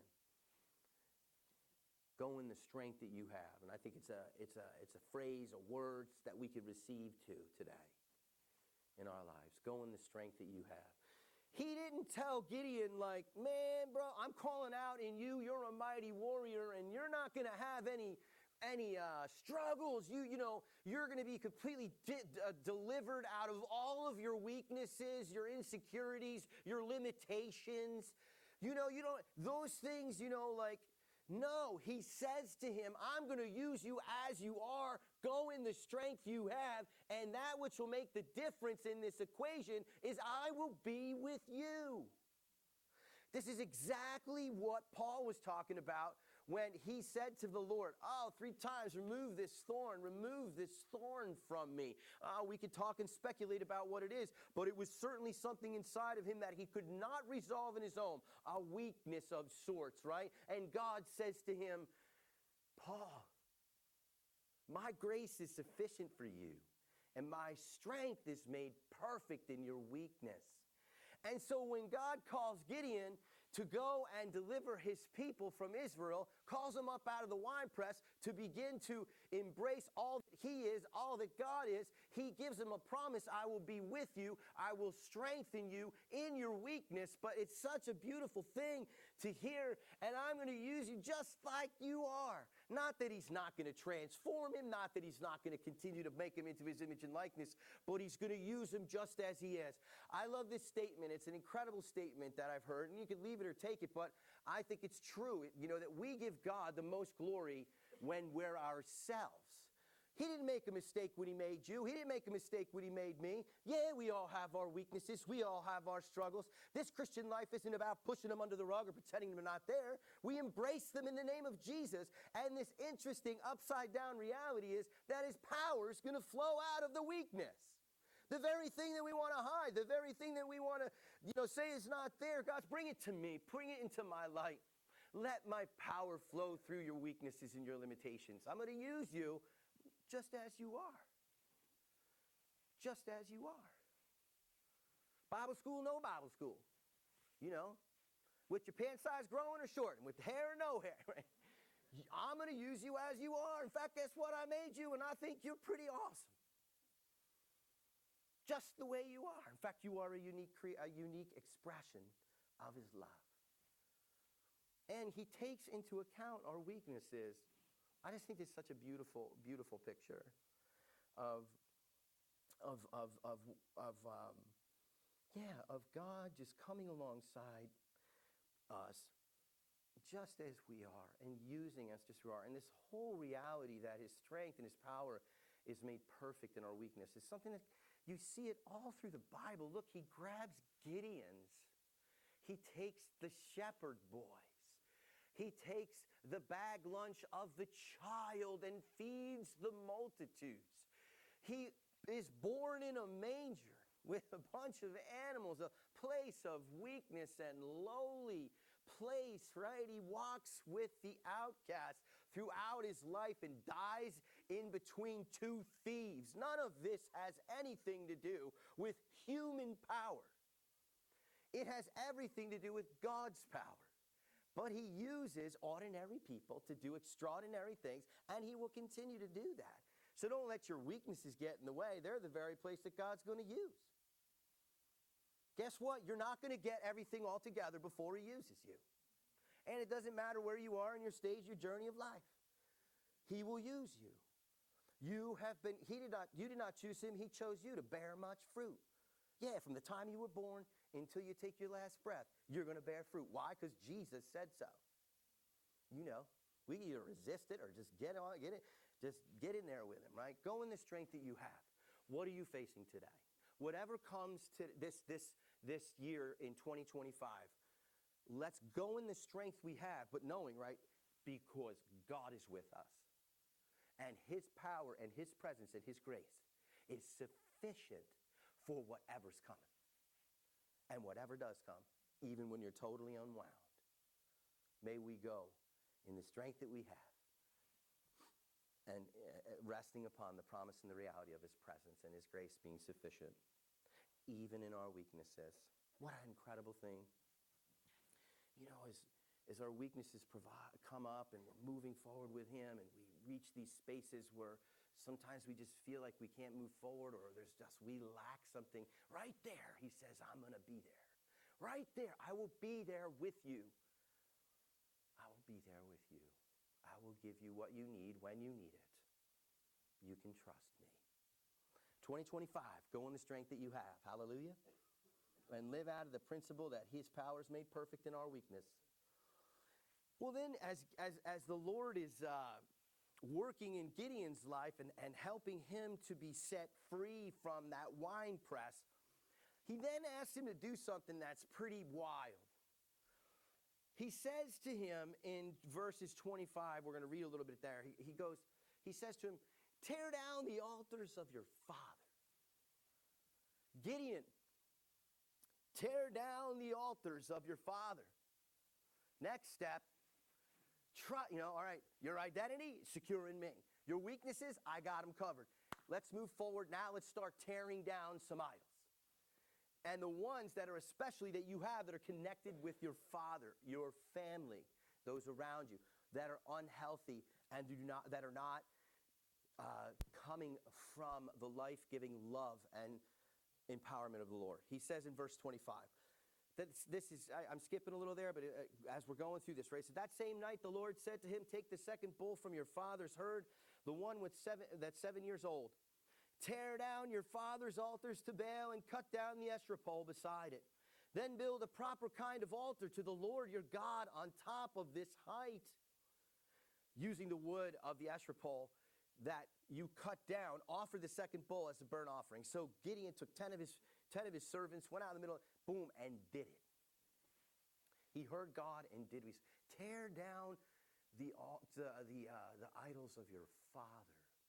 Go in the strength that you have. And I think it's a, it's a, it's a phrase, a word that we could receive to today in our lives. Go in the strength that you have. He didn't tell Gideon like, man, bro, I'm calling out in you. You're a mighty warrior, and you're not going to have any any uh, struggles. You you know, you're going to be completely di- uh, delivered out of all of your weaknesses, your insecurities, your limitations. You know, you don't, those things, you know, like, no, he says to him, I'm going to use you as you are. Go in the strength you have. And that which will make the difference in this equation is I will be with you. This is exactly what Paul was talking about when he said to the Lord, oh, three times, remove this thorn, remove this thorn from me. Uh, we could talk and speculate about what it is, but it was certainly something inside of him that he could not resolve in his own, a weakness of sorts, right? And God says to him, Paul, my grace is sufficient for you, and my strength is made perfect in your weakness. And so when God calls Gideon to go and deliver his people from Israel, calls them up out of the winepress to begin to embrace all that he is, all that God is, he gives them a promise, I will be with you, I will strengthen you in your weakness. But it's such a beautiful thing to hear, and I'm going to use you just like you are. Not that he's not going to transform him, not that he's not going to continue to make him into his image and likeness, but he's going to use him just as he is. I love this statement. It's an incredible statement that I've heard, and you can leave it or take it, but I think it's true, you know, that we give God the most glory when we're ourselves. He didn't make a mistake when he made you. He didn't make a mistake when he made me. Yeah, we all have our weaknesses. We all have our struggles. This Christian life isn't about pushing them under the rug or pretending they're not there. We embrace them in the name of Jesus. And this interesting upside down reality is that his power is going to flow out of the weakness. The very thing that we want to hide, the very thing that we want to, you know, say is not there. God, bring it to me. Bring it into my light. Let my power flow through your weaknesses and your limitations. I'm going to use you just as you are. Just as you are. Bible school, no Bible school. You know, with your pant size growing or short, and with hair or no hair. Right? I'm going to use you as you are. In fact, guess what? I made you, and I think you're pretty awesome. Just the way you are. In fact, you are a unique, cre- a unique expression of his love. And he takes into account our weaknesses. I just think it's such a beautiful, beautiful picture of, of, of, of, of um, yeah, of God just coming alongside us just as we are and using us just as we are. And this whole reality that his strength and his power is made perfect in our weakness is something that You see it all through the Bible. Look, he grabs Gideon's. He takes the shepherd boys. He takes the bag lunch of the child and feeds the multitudes. He is born in a manger with a bunch of animals, a place of weakness and lowly place, right? He walks with the outcast throughout his life and dies in between two thieves. None of this has anything to do with human power. It has everything to do with God's power. But he uses ordinary people to do extraordinary things, and he will continue to do that. So don't let your weaknesses get in the way. They're the very place that God's going to use. Guess what? You're not going to get everything all together before he uses you. And it doesn't matter where you are in your stage, your journey of life. He will use you. You have been, he did not, you did not choose him, he chose you to bear much fruit. Yeah, from the time you were born until you take your last breath, you're going to bear fruit. Why? Because Jesus said so. You know, we can either resist it or just get on, get it, just get in there with him, right? Go in the strength that you have. What are you facing today? Whatever comes to this this this year in twenty twenty-five, let's go in the strength we have, but knowing, right, because God is with us. And his power and his presence and his grace is sufficient for whatever's coming. And whatever does come, even when you're totally unwound, may we go in the strength that we have and uh, resting upon the promise and the reality of his presence and his grace being sufficient, even in our weaknesses. What an incredible thing. You know, as, as our weaknesses provide, come up and we're moving forward with him and we reach these spaces where sometimes we just feel like we can't move forward or there's just, we lack something. Right there, he says, I'm going to be there. Right there, I will be there with you. I will be there with you. I will give you what you need when you need it. You can trust me. twenty twenty-five, go in the strength that you have. Hallelujah. And live out of the principle that his power is made perfect in our weakness. Well then, as, as, as the Lord is uh, working in Gideon's life and, and helping him to be set free from that wine press, he then asks him to do something that's pretty wild. He says to him in verses twenty-five, we're going to read a little bit there. He, he goes, he says to him, tear down the altars of your father. Gideon, tear down the altars of your father. Next step, try, you know, all right, your identity, secure in me. Your weaknesses, I got them covered. Let's move forward now. Let's start tearing down some idols. And the ones that are especially that you have that are connected with your father, your family, those around you, that are unhealthy and do not, that are not uh, coming from the life-giving love and empowerment of the Lord. He says in verse twenty-five, that this is, I, I'm skipping a little there, but uh, as we're going through this, right? So that same night the Lord said to him, take the second bull from your father's herd, the one with seven, that's seven years old. Tear down your father's altars to Baal and cut down the Asherah pole beside it. Then build a proper kind of altar to the Lord your God on top of this height, using the wood of the Asherah pole that you cut down. Offer the second bull as a burnt offering. So Gideon took ten of his ten of his servants, went out in the middle, boom, and did it. He heard God and did it. Tear down the the the, uh, the idols of your father.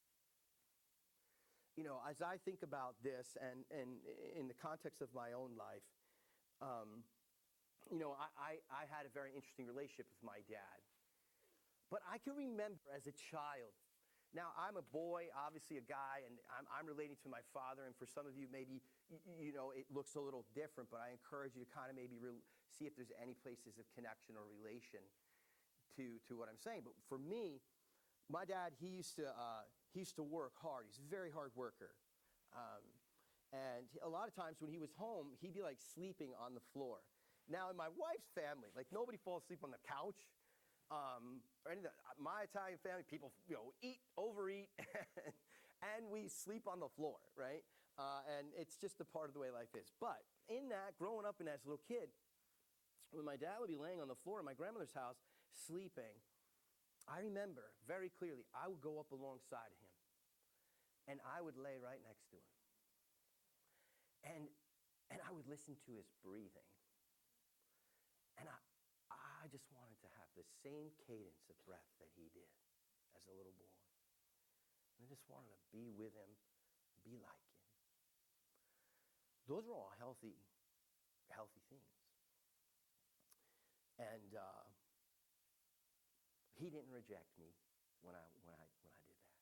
You know, as I think about this and, and in the context of my own life, um, you know, I, I, I had a very interesting relationship with my dad. But I can remember as a child, now I'm a boy, obviously a guy, and I'm, I'm relating to my father, and for some of you maybe, you, you know, it looks a little different, but I encourage you to kind of maybe re- see if there's any places of connection or relation to, to what I'm saying. But for me, my dad, he used to uh, he used to work hard. He's a very hard worker. Um, and a lot of times when he was home, he'd be like sleeping on the floor. Now in my wife's family, like nobody falls asleep on the couch. Um, or anything. My Italian family, people, you know, eat, overeat, and we sleep on the floor, right? Uh, and it's just a part of the way life is. But in that, growing up and as a little kid, when my dad would be laying on the floor in my grandmother's house sleeping, I remember very clearly, I would go up alongside of him, and I would lay right next to him. And, and I would listen to his breathing. And I, I just wanted to have the same cadence of breath that he did as a little boy. And I just wanted to be with him, be like him. Those are all healthy, healthy things. And uh, he didn't reject me when I, when I, when I did that.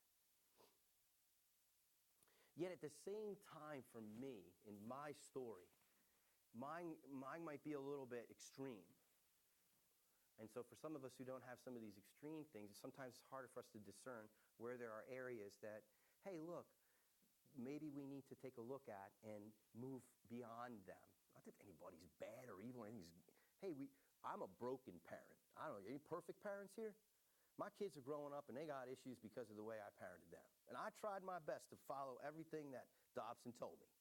Yet at the same time, for me, in my story, mine, mine might be a little bit extreme. And so for some of us who don't have some of these extreme things, sometimes it's harder for us to discern where there are areas that, hey, look, maybe we need to take a look at and move beyond them. Not that anybody's bad or evil or anything. Hey, we, I'm a broken parent. I don't know, any perfect parents here? My kids are growing up and they got issues because of the way I parented them. And I tried my best to follow everything that Dobson told me.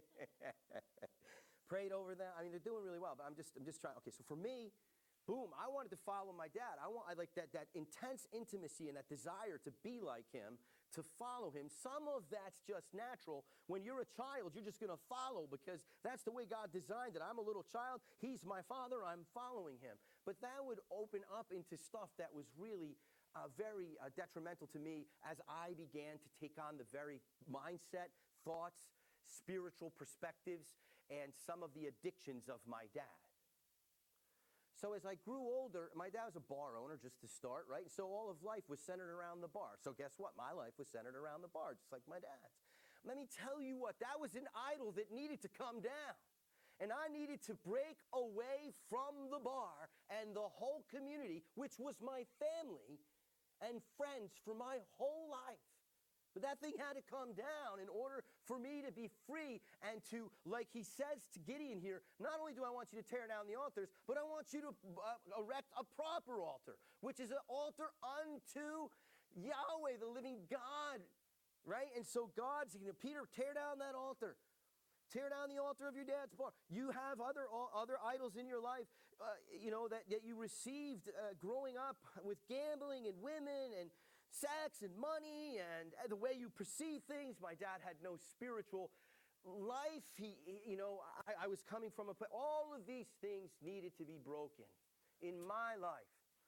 Prayed over them. I mean, they're doing really well, but I'm just, I'm just trying. Okay, so for me, boom, I wanted to follow my dad. I want I like that, that intense intimacy and that desire to be like him, to follow him. Some of that's just natural. When you're a child, you're just going to follow because that's the way God designed it. I'm a little child. He's my father. I'm following him. But that would open up into stuff that was really uh, very uh, detrimental to me as I began to take on the very mindset, thoughts, spiritual perspectives, and some of the addictions of my dad. So as I grew older, my dad was a bar owner just to start, right? So all of life was centered around the bar. So guess what? My life was centered around the bar, just like my dad's. Let me tell you what, that was an idol that needed to come down. And I needed to break away from the bar and the whole community, which was my family and friends for my whole life. But that thing had to come down in order for me to be free and to, like he says to Gideon here, not only do I want you to tear down the altars, but I want you to uh, erect a proper altar, which is an altar unto Yahweh, the living God, right? And so God's, you know, Peter, tear down that altar. Tear down the altar of your dad's bar. You have other other idols in your life, uh, you know, that, that you received uh, growing up with gambling and women and sex and money and the way you perceive things. My dad had no spiritual life. He, you know, I, I was coming from a place. All of these things needed to be broken in my life.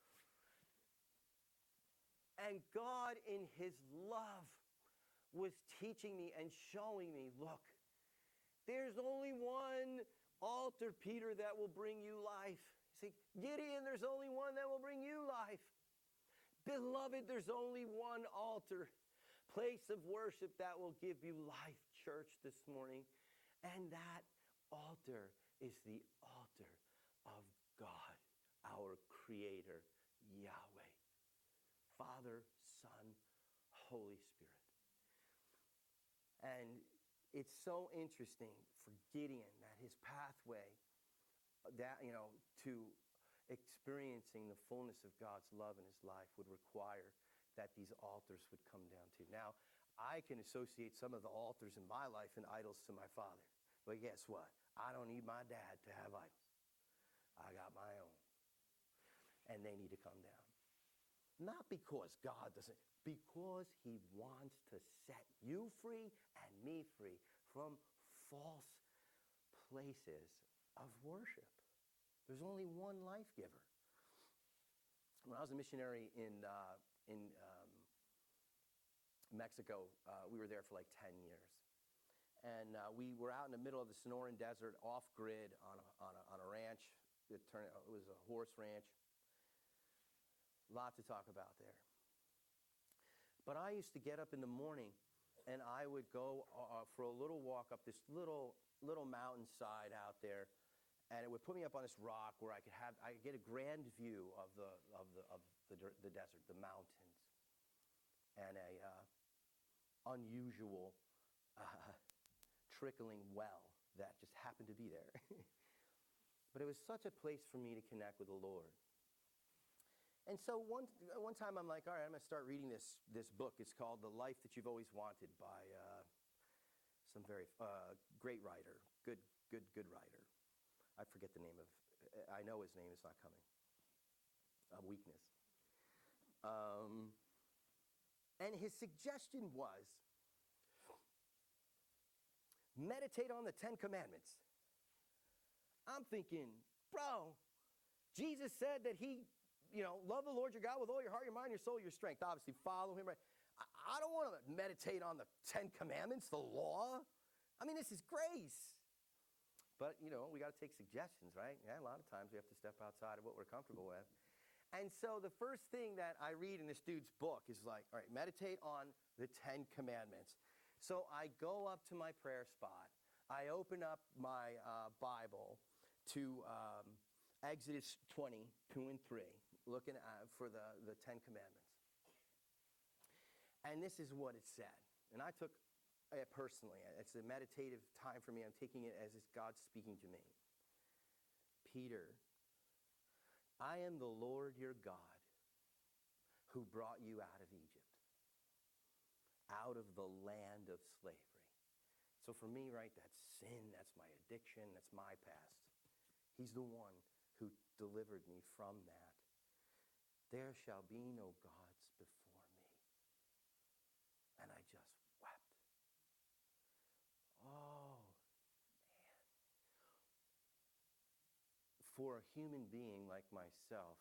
And God, in his love, was teaching me and showing me, look, there's only one altar, Peter, that will bring you life. See, Gideon, there's only one that will bring you life. Beloved, there's only one altar, place of worship that will give you life, church, this morning. And that altar is the altar of God, our Creator, Yahweh. Father, Son, Holy Spirit. And it's so interesting for Gideon that his pathway, that, you know, to experiencing the fullness of God's love in his life would require that these altars would come down to. Now, I can associate some of the altars in my life and idols to my father. But guess what? I don't need my dad to have idols. I got my own. And they need to come down. Not because God doesn't, because he wants to set you free and me free from false places of worship. There's only one life giver. When I was a missionary in uh, in um, Mexico, uh, we were there for like ten years. And uh, we were out in the middle of the Sonoran Desert, off-grid, on a, on a, on a ranch. It, turned, it was a horse ranch. A lot to talk about there. But I used to get up in the morning, and I would go uh, for a little walk up this little little mountainside out there. And it would put me up on this rock where I could have, I could get a grand view of the of the of the, the desert, the mountains, and a uh, unusual uh, trickling well that just happened to be there. But it was such a place for me to connect with the Lord. And so one one time I'm like, all right, I'm going to start reading this this book. It's called The Life That You've Always Wanted by uh, some very uh, great writer, good good good writer. I forget the name of, I know his name is not coming. A weakness. Um, and his suggestion was meditate on the Ten Commandments. I'm thinking, bro, Jesus said that he, you know, love the Lord your God with all your heart, your mind, your soul, your strength. Obviously, follow him. Right? I, I don't want to meditate on the Ten Commandments, the law. I mean, this is grace. But, you know, we got to take suggestions, right? Yeah, a lot of times we have to step outside of what we're comfortable with. And so the first thing that I read in this dude's book is like, all right, meditate on the Ten Commandments. So I go up to my prayer spot. I open up my uh, Bible to um, Exodus twenty, two and three, looking at, for the, the Ten Commandments. And this is what it said. And I took it personally. It's a meditative time for me. I'm taking it as if God's speaking to me. Peter, I am the Lord your God who brought you out of Egypt, out of the land of slavery. So for me, right, that's sin, that's my addiction, that's my past. He's the one who delivered me from that. There shall be no gods before me. And I just wept. Oh, man. For a human being like myself,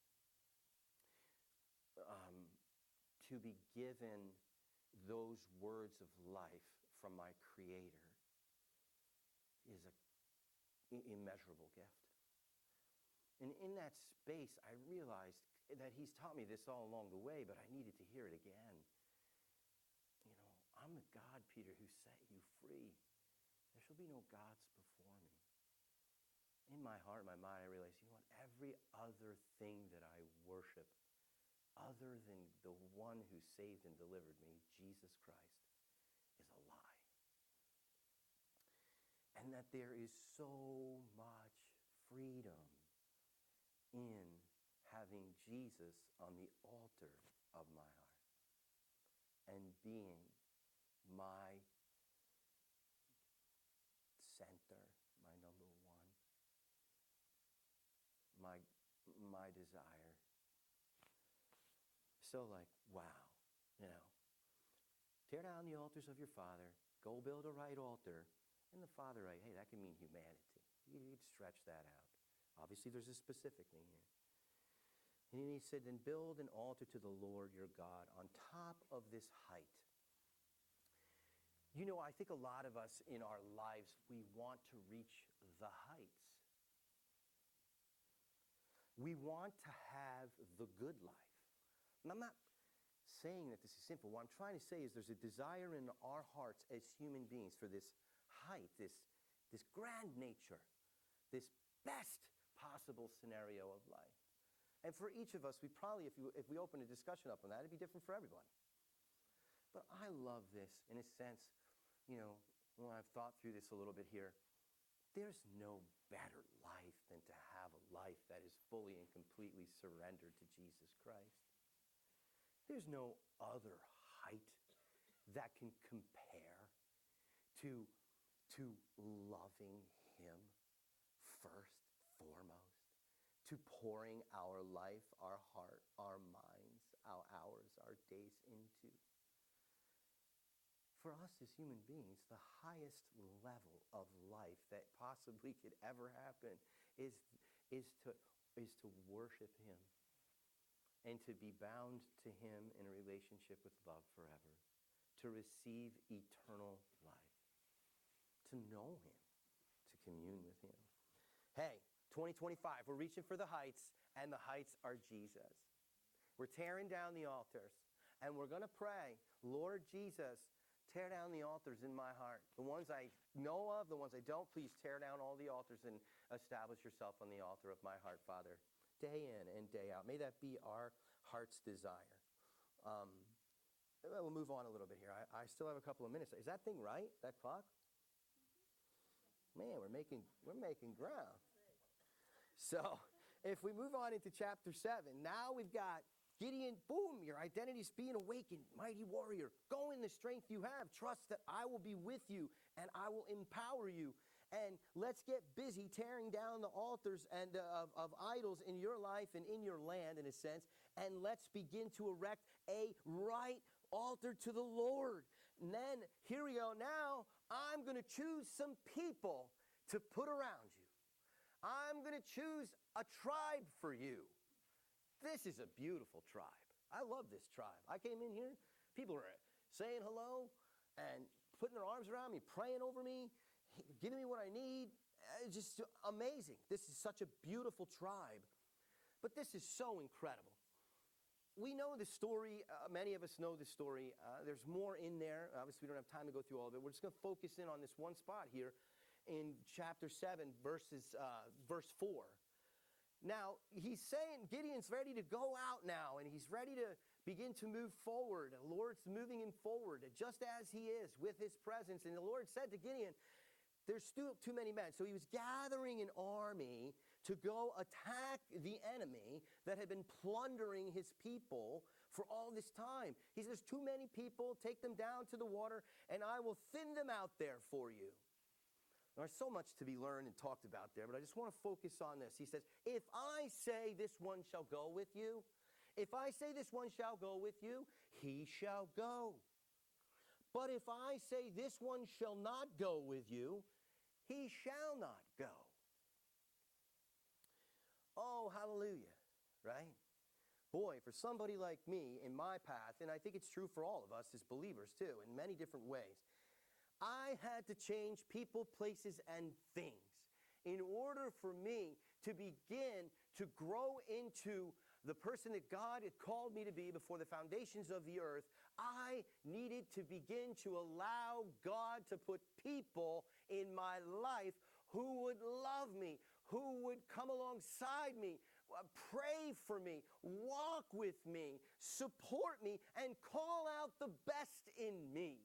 um, to be given those words of life from my Creator is a immeasurable gift. And in that space, I realized that he's taught me this all along the way, but I needed to hear it again. You know, I'm the God, Peter, who set you free. There shall be no gods before me. In my heart, my mind, I realized, you know what? Every other thing that I worship, other than the one who saved and delivered me, Jesus Christ, is a lie. And that there is so much freedom in having Jesus on the altar of my heart and being my center, my number one, my, my desire. So like, wow, you know, tear down the altars of your father, go build a right altar, and the father, right, hey, that can mean humanity. You could stretch that out. Obviously, there's a specific thing here. And he said, then build an altar to the Lord your God on top of this height. You know, I think a lot of us in our lives, we want to reach the heights. We want to have the good life. And I'm not saying that this is simple. What I'm trying to say is there's a desire in our hearts as human beings for this height, this, this grand nature, this best possible scenario of life. And for each of us, we probably, if, you, if we open a discussion up on that, it'd be different for everyone. But I love this in a sense, you know, when I've thought through this a little bit here, there's no better life than to have a life that is fully and completely surrendered to Jesus Christ. There's no other height that can compare to, to loving him first, foremost, to pouring our life, our heart, our minds, our hours, our days into. For us as human beings, the highest level of life that possibly could ever happen is, is, to, is to worship him and to be bound to him in a relationship with love forever, to receive eternal life, to know him, to commune with him. Hey, twenty twenty-five, we're reaching for the heights, and the heights are Jesus. We're tearing down the altars, and we're going to pray, Lord Jesus, tear down the altars in my heart. The ones I know of, the ones I don't, please tear down all the altars and establish yourself on the altar of my heart, Father, day in and day out. May that be our heart's desire. Um, we'll move on a little bit here. I, I still have a couple of minutes. Is that thing right, that clock? Man, we're making, we're making ground. So if we move on into chapter seven, now we've got Gideon, boom, your identity's being awakened, mighty warrior. Go in the strength you have. Trust that I will be with you and I will empower you. And let's get busy tearing down the altars and uh, of, of idols in your life and in your land, in a sense. And let's begin to erect a right altar to the Lord. And then here we go. Now I'm going to choose some people to put around you. I'm going to choose a tribe for you. This is a beautiful tribe. I love this tribe. I came in here, people are saying hello and putting their arms around me, praying over me, giving me what I need. It's just amazing. This is such a beautiful tribe. But this is so incredible. We know the story. Uh, many of us know the story. Uh, there's more in there. Obviously, we don't have time to go through all of it. We're just going to focus in on this one spot here in chapter seven, verses, uh, verse four. Now, he's saying Gideon's ready to go out now, and he's ready to begin to move forward. The Lord's moving him forward, just as he is, with his presence. And the Lord said to Gideon, there's still too many men. So he was gathering an army to go attack the enemy that had been plundering his people for all this time. He says, there's too many people, take them down to the water, and I will thin them out there for you. There's so much to be learned and talked about there, but I just want to focus on this. He says, if I say this one shall go with you, if I say this one shall go with you, he shall go. But if I say this one shall not go with you, he shall not go. Oh, hallelujah, right? Boy, for somebody like me in my path, and I think it's true for all of us as believers too, in many different ways, I had to change people, places, and things in order for me to begin to grow into the person that God had called me to be before the foundations of the earth. I needed to begin to allow God to put people in my life who would love me, who would come alongside me, uh, pray for me, walk with me, support me, and call out the best in me.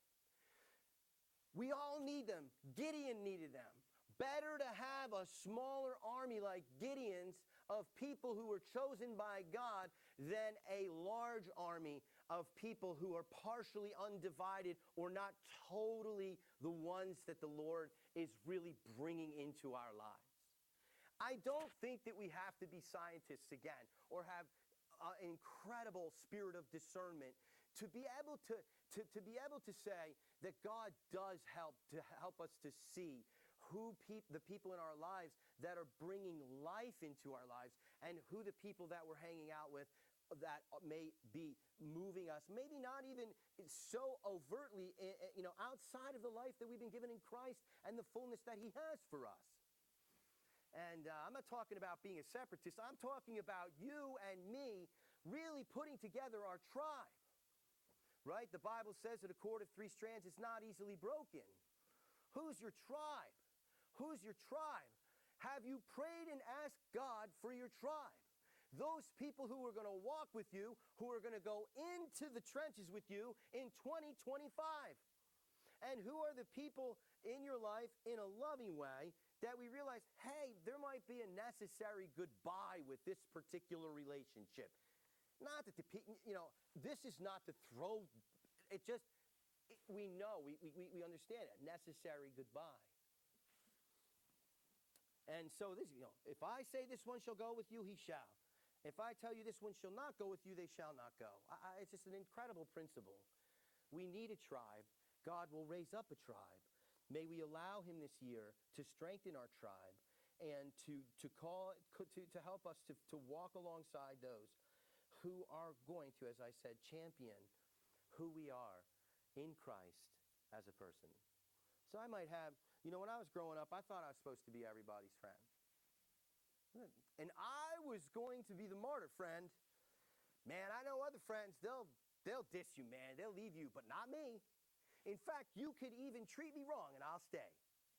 We all need them. Gideon needed them. Better to have a smaller army like Gideon's of people who were chosen by God than a large army of people who are partially undivided or not totally the ones that the Lord is really bringing into our lives. I don't think that we have to be scientists again or have uh, an incredible spirit of discernment to be able to, to, to be able to say that God does help to help us to see who peop- the people in our lives that are bringing life into our lives and who the people that we're hanging out with that may be moving us, maybe not even so overtly, you know, outside of the life that we've been given in Christ and the fullness that he has for us. And uh, I'm not talking about being a separatist. I'm talking about you and me really putting together our tribe. Right? The Bible says that a cord of three strands is not easily broken. Who's your tribe? Who's your tribe? Have you prayed and asked God for your tribe? Those people who are going to walk with you, who are going to go into the trenches with you in twenty twenty-five. And who are the people in your life in a loving way that we realize, hey, there might be a necessary goodbye with this particular relationship. Not that the people, you know, this is not to throw, it just, it, we know, we, we, we understand it, necessary goodbye. And so this, you know, if I say this one shall go with you, he shall. If I tell you this one shall not go with you, they shall not go. I, I, it's just an incredible principle. We need a tribe. God will raise up a tribe. May we allow him this year to strengthen our tribe and to, to, call, to, to help us to, to walk alongside those who are going to, as I said, champion who we are in Christ as a person. So I might have, you know, when I was growing up, I thought I was supposed to be everybody's friend. And I was going to be the martyr friend. Man, I know other friends, they'll, they'll diss you, man. They'll leave you, but not me. In fact, you could even treat me wrong, and I'll stay.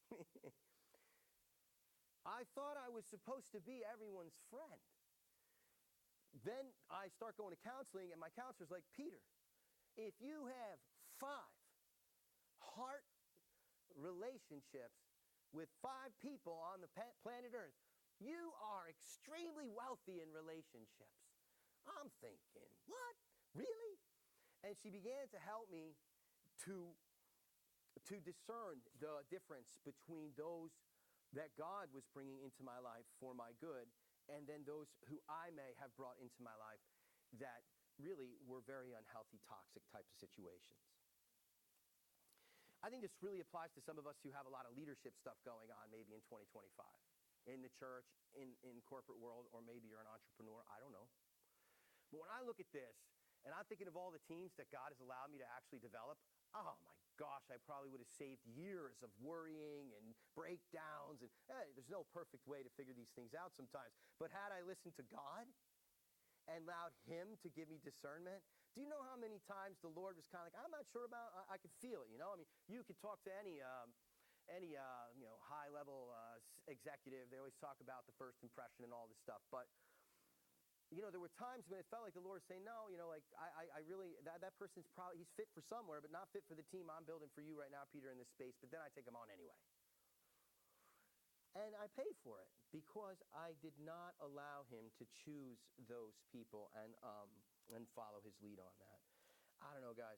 I thought I was supposed to be everyone's friend. Then I start going to counseling, and my counselor's like, Peter, if you have five heart relationships with five people on the pa- planet Earth, you are extremely wealthy in relationships. I'm thinking, what? Really? And she began to help me to, to discern the difference between those that God was bringing into my life for my good and then those who I may have brought into my life that really were very unhealthy, toxic types of situations. I think this really applies to some of us who have a lot of leadership stuff going on maybe in twenty twenty-five. In the church, in, in corporate world, or maybe you're an entrepreneur, I don't know. But when I look at this, and I'm thinking of all the teams that God has allowed me to actually develop, oh my gosh, I probably would have saved years of worrying and breakdowns. And hey, there's no perfect way to figure these things out sometimes. But had I listened to God and allowed him to give me discernment, do you know how many times the Lord was kind of like, I'm not sure about, I, I could feel it, you know? I mean, you could talk to any, um, any uh, you know, high-level uh, executive. They always talk about the first impression and all this stuff. But you know, there were times when it felt like the Lord was saying, no, you know, like, I, I, I really, that, that person's probably, he's fit for somewhere, but not fit for the team I'm building for you right now, Peter, in this space. But then I take him on anyway. And I pay for it because I did not allow him to choose those people and, um, and follow his lead on that. I don't know, guys.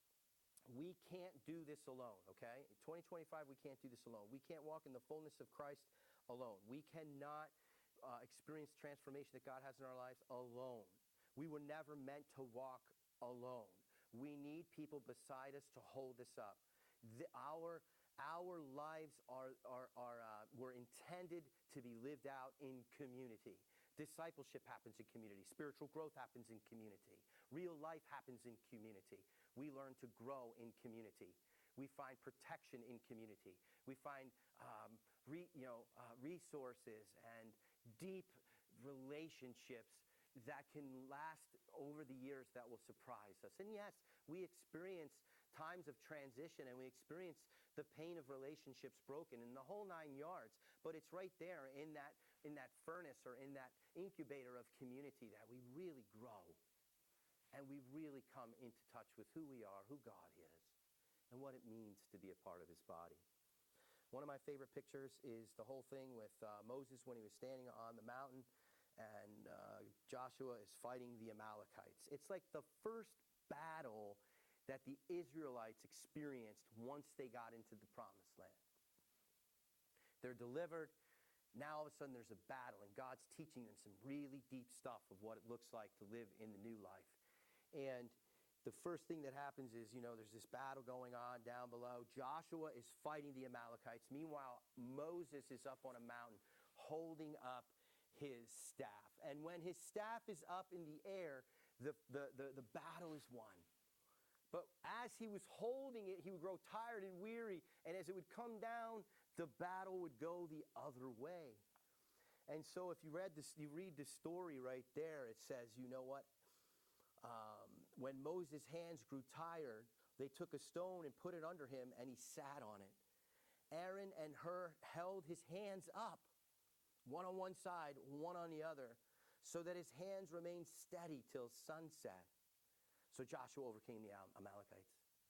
We can't do this alone, okay? In twenty twenty-five, we can't do this alone. We can't walk in the fullness of Christ alone. We cannot Uh, experience transformation that God has in our lives alone. We were never meant to walk alone. We need people beside us to hold us up. The, our our lives are are are uh, were intended to be lived out in community. Discipleship happens in community. Spiritual growth happens in community. Real life happens in community. We learn to grow in community. We find protection in community. We find um, re, you know uh, resources and deep relationships that can last over the years that will surprise us. And yes, we experience times of transition and we experience the pain of relationships broken in the whole nine yards. But it's right there in that in that furnace or in that incubator of community that we really grow and we really come into touch with who we are, who God is, and what it means to be a part of his body. One of my favorite pictures is the whole thing with uh, Moses when he was standing on the mountain and uh, Joshua is fighting the Amalekites. It's like the first battle that the Israelites experienced once they got into the promised land. They're delivered. Now all of a sudden there's a battle and God's teaching them some really deep stuff of what it looks like to live in the new life. And the first thing that happens is, you know, there's this battle going on down below. Joshua is fighting the Amalekites. Meanwhile, Moses is up on a mountain holding up his staff. And when his staff is up in the air, the, the, the, the battle is won. But as he was holding it, he would grow tired and weary. And as it would come down, the battle would go the other way. And so if you read this, you read the story right there, it says, you know what? Um, when Moses' hands grew tired, they took a stone and put it under him, and he sat on it. Aaron and Hur held his hands up, one on one side, one on the other, so that his hands remained steady till sunset. So Joshua overcame the Amalekites.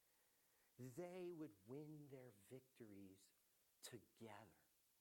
They would win their victories together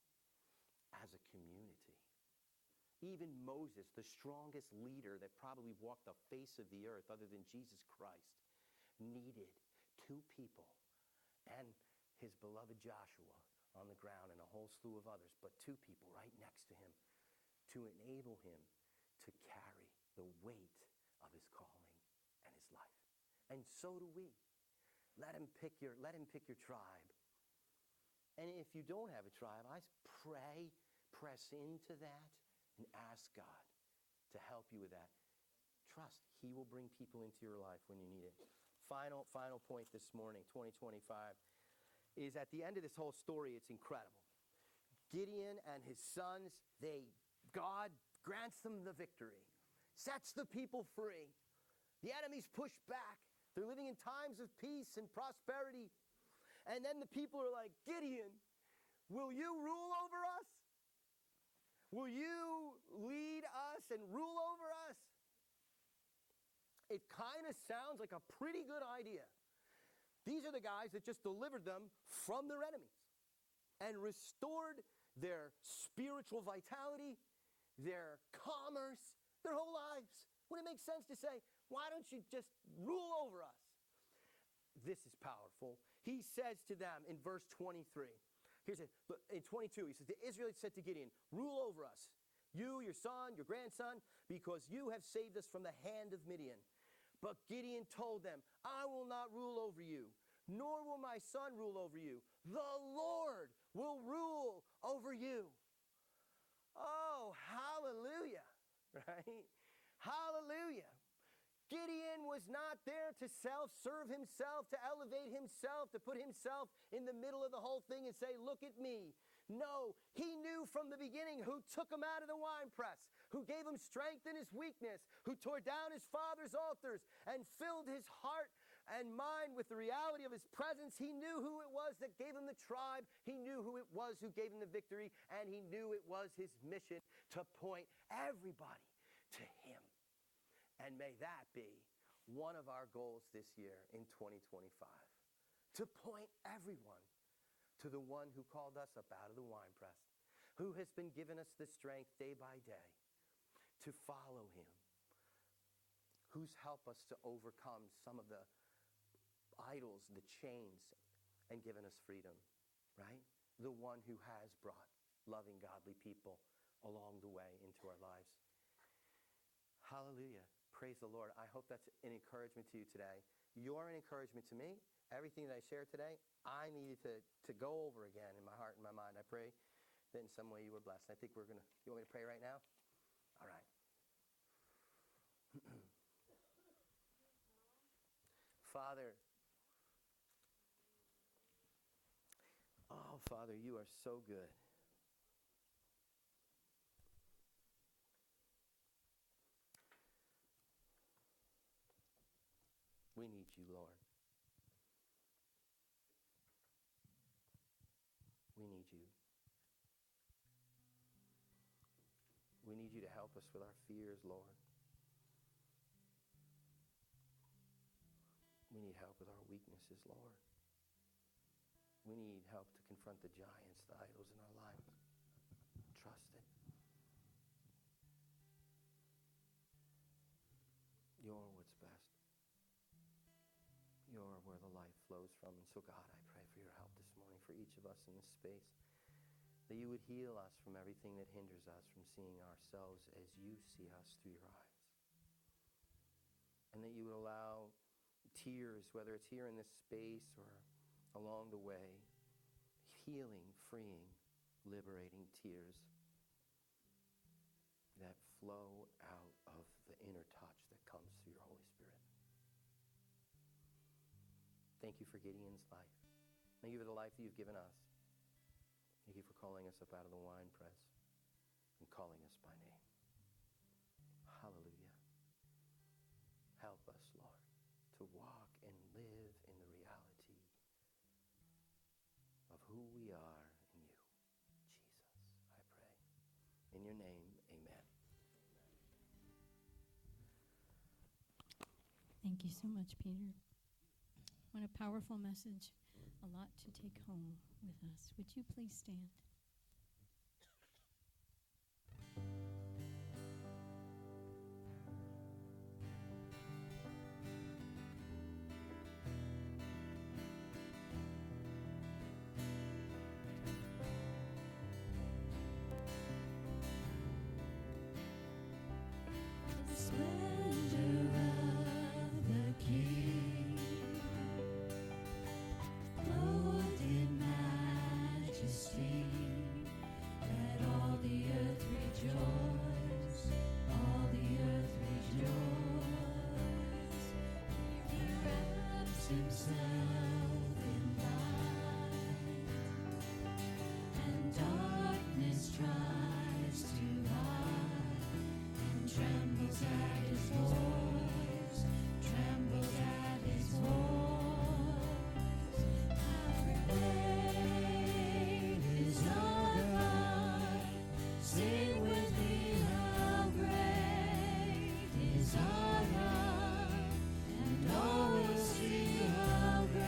as a community. Even Moses, the strongest leader that probably walked the face of the earth other than Jesus Christ, needed two people and his beloved Joshua on the ground and a whole slew of others, but two people right next to him to enable him to carry the weight of his calling and his life. And so do we. Let him pick your, let him pick your tribe. And if you don't have a tribe, I pray, press into that, and ask God to help you with that. Trust, he will bring people into your life when you need it. Final, final point this morning, twenty twenty-five, is at the end of this whole story, it's incredible. Gideon and his sons, they, God grants them the victory, sets the people free. The enemy's pushed back. They're living in times of peace and prosperity. And then the people are like, Gideon, will you rule over us? Will you lead us and rule over us? It kind of sounds like a pretty good idea. These are the guys that just delivered them from their enemies and restored their spiritual vitality, their commerce, their whole lives. Wouldn't it make sense to say, why don't you just rule over us? This is powerful. He says to them in verse twenty-three, here's it. In twenty-two, he says, the Israelites said to Gideon, rule over us, you, your son, your grandson, because you have saved us from the hand of Midian. But Gideon told them, I will not rule over you, nor will my son rule over you. The Lord will rule over you. Oh, hallelujah, right? Hallelujah. Gideon was not there to self-serve himself, to elevate himself, to put himself in the middle of the whole thing and say, look at me. No, he knew from the beginning who took him out of the winepress, who gave him strength in his weakness, who tore down his father's altars and filled his heart and mind with the reality of his presence. He knew who it was that gave him the tribe. He knew who it was who gave him the victory, and he knew it was his mission to point everybody to him. And may that be one of our goals this year in twenty twenty-five, to point everyone to the one who called us up out of the winepress, who has been giving us the strength day by day to follow him, who's helped us to overcome some of the idols, the chains, and given us freedom, right? The one who has brought loving, godly people along the way into our lives. Hallelujah. Praise the Lord. I hope that's an encouragement to you today. You're an encouragement to me. Everything that I shared today, I needed to, to go over again in my heart and my mind. I pray that in some way you were blessed. I think we're going to, you want me to pray right now? All right. Father, oh, Father, you are so good. We need you, Lord. We need you. We need you to help us with our fears, Lord. We need help with our weaknesses, Lord. We need help to confront the giants, the idols in our lives. Trust it. You're what's best. You're where the life flows from. And so, God, I pray for your help this morning for each of us in this space, that you would heal us from everything that hinders us from seeing ourselves as you see us through your eyes. And that you would allow tears, whether it's here in this space or along the way, healing, freeing, liberating tears that flow out of the inner touch that comes through your Holy Spirit. Thank you for Gideon's life. Thank you for the life that you've given us. Thank you for calling us up out of the winepress and calling us by name. Hallelujah. Help us, Lord, to walk and live in the reality of who we are in you. Jesus, I pray. In your name, amen. Thank you so much, Peter. What a powerful message. A lot to take home with us. Would you please stand? The splendor of the King, clothed in majesty, let all the earth rejoice, all the earth rejoice. He wraps himself in light, and darkness tries to hide, and trembles at his voice, trembles at his voice. How great is our God? Sing with me, how great is our God, and all will see how great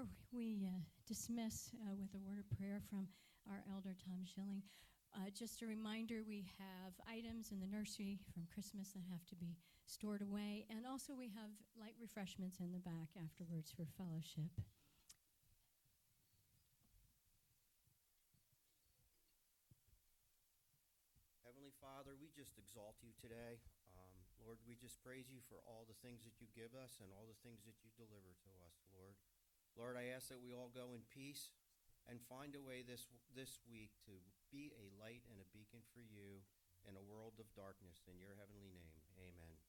before we uh, dismiss uh, with a word of prayer from our elder Tom Schilling, uh, just a reminder, we have items in the nursery from Christmas that have to be stored away, and also we have light refreshments in the back afterwards for fellowship. Heavenly Father, we just exalt you today. Um, Lord, we just praise you for all the things that you give us and all the things that you deliver to us, Lord. Lord, I ask that we all go in peace and find a way this this week to be a light and a beacon for you in a world of darkness. In your heavenly name, amen.